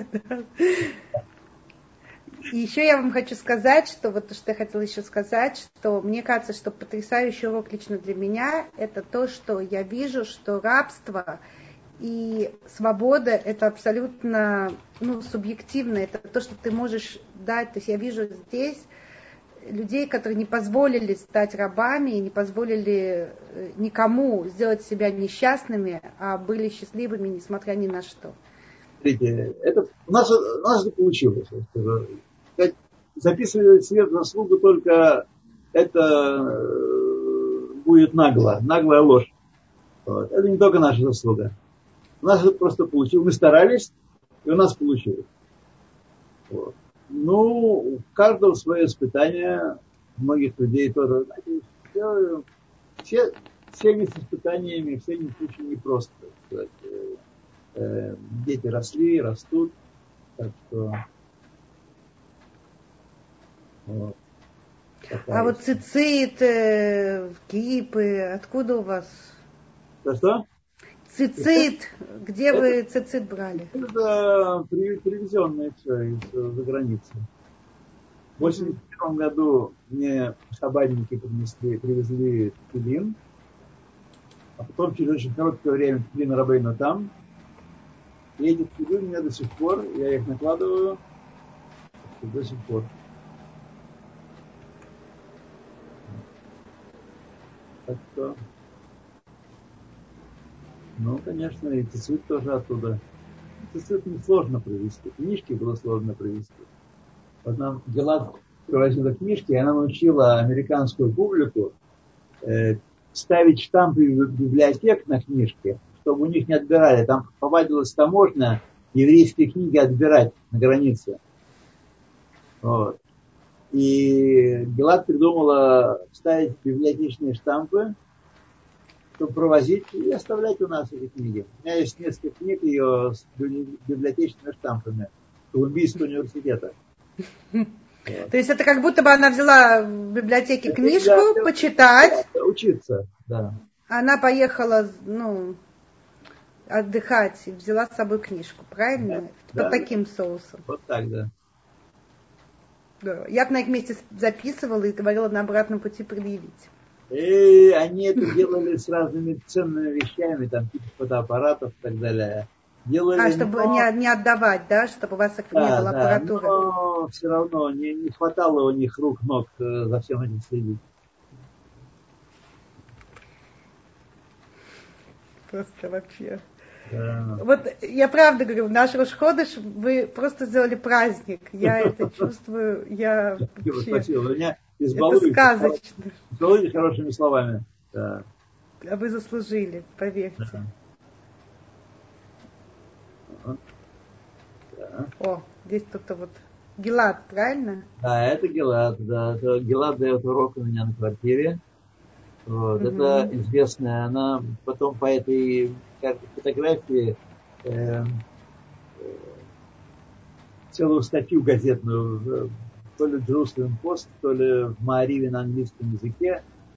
И еще я вам хочу сказать, что вот то, что я хотела еще сказать, что мне кажется, что потрясающий урок лично для меня, это то, что я вижу, что рабство и свобода это абсолютно ну, субъективно, это то, что ты можешь дать. То есть я вижу здесь людей, которые не позволили стать рабами и не позволили никому сделать себя несчастными, а были счастливыми, несмотря ни на что. Смотрите, это у нас, у нас же получилось. Записывать себе в заслугу только это будет нагло, наглая ложь. Вот. Это не только наша заслуга. У нас это просто получилось. Мы старались, и у нас получилось. Вот. Ну, у каждого свое испытание, многих людей тоже. Знаете, все, все, всеми с испытаниями, всеми случаями непросто. Так сказать. Дети росли, растут. Так что... Вот. А вот цицит, э, кипы, откуда у вас? Да что? Цицит, где это, вы цицит брали? Это привезенное все из-за границы. В восемьдесят первом году мне шаббатники принесли, привезли тфилин, а потом через очень короткое время тфилин Рабейну там. И эти тфилин у меня до сих пор, я их накладываю до сих пор. Так что, ну, конечно, и цицит тоже оттуда. Цицит несложно привезти. Книжки было сложно привезти. Вот нам Гилад привозила книжки, и она научила американскую публику э, ставить штампы библиотек на книжке, чтобы у них не отбирали. Там повадилась таможня еврейские книги отбирать на границе. Вот. И Гилад придумала ставить библиотечные штампы, чтобы провозить и оставлять у нас эти книги. У меня есть несколько книг ее с библиотечными штампами Колумбийского университета. Вот. То есть это как будто бы она взяла в библиотеке это книжку, да, почитать. Да, учиться, да. Она поехала, ну, отдыхать и взяла с собой книжку, правильно? Да, Под да. таким соусом. Вот так, да. Да. Я бы на их месте записывала и говорила на обратном пути предъявить. И они это делали с разными ценными вещами, там типа фотоаппаратов и так далее. Делали, а, чтобы но... не, не отдавать, да, чтобы у вас да, не было да, аппаратуры. Но все равно не, не хватало у них рук, ног за всем этим следить. Просто вообще. Да. Вот я правда говорю, наш Рош Ходеш вы просто сделали праздник. Я это чувствую, я Спасибо, вообще... спасибо. Вы меня избалуете. Это сказочно. Избалуете хорошими словами. Да. А вы заслужили, поверьте. Да. Да. О, здесь кто-то вот... Гилад, правильно? Да, это Гилад, да. Это Гилад дает урок у меня на квартире. Вот. Угу. Это известная. Она потом по этой фотографии э, э, целую статью газетную, то ли в Jerusalem Post, то ли в Маариве на английском языке,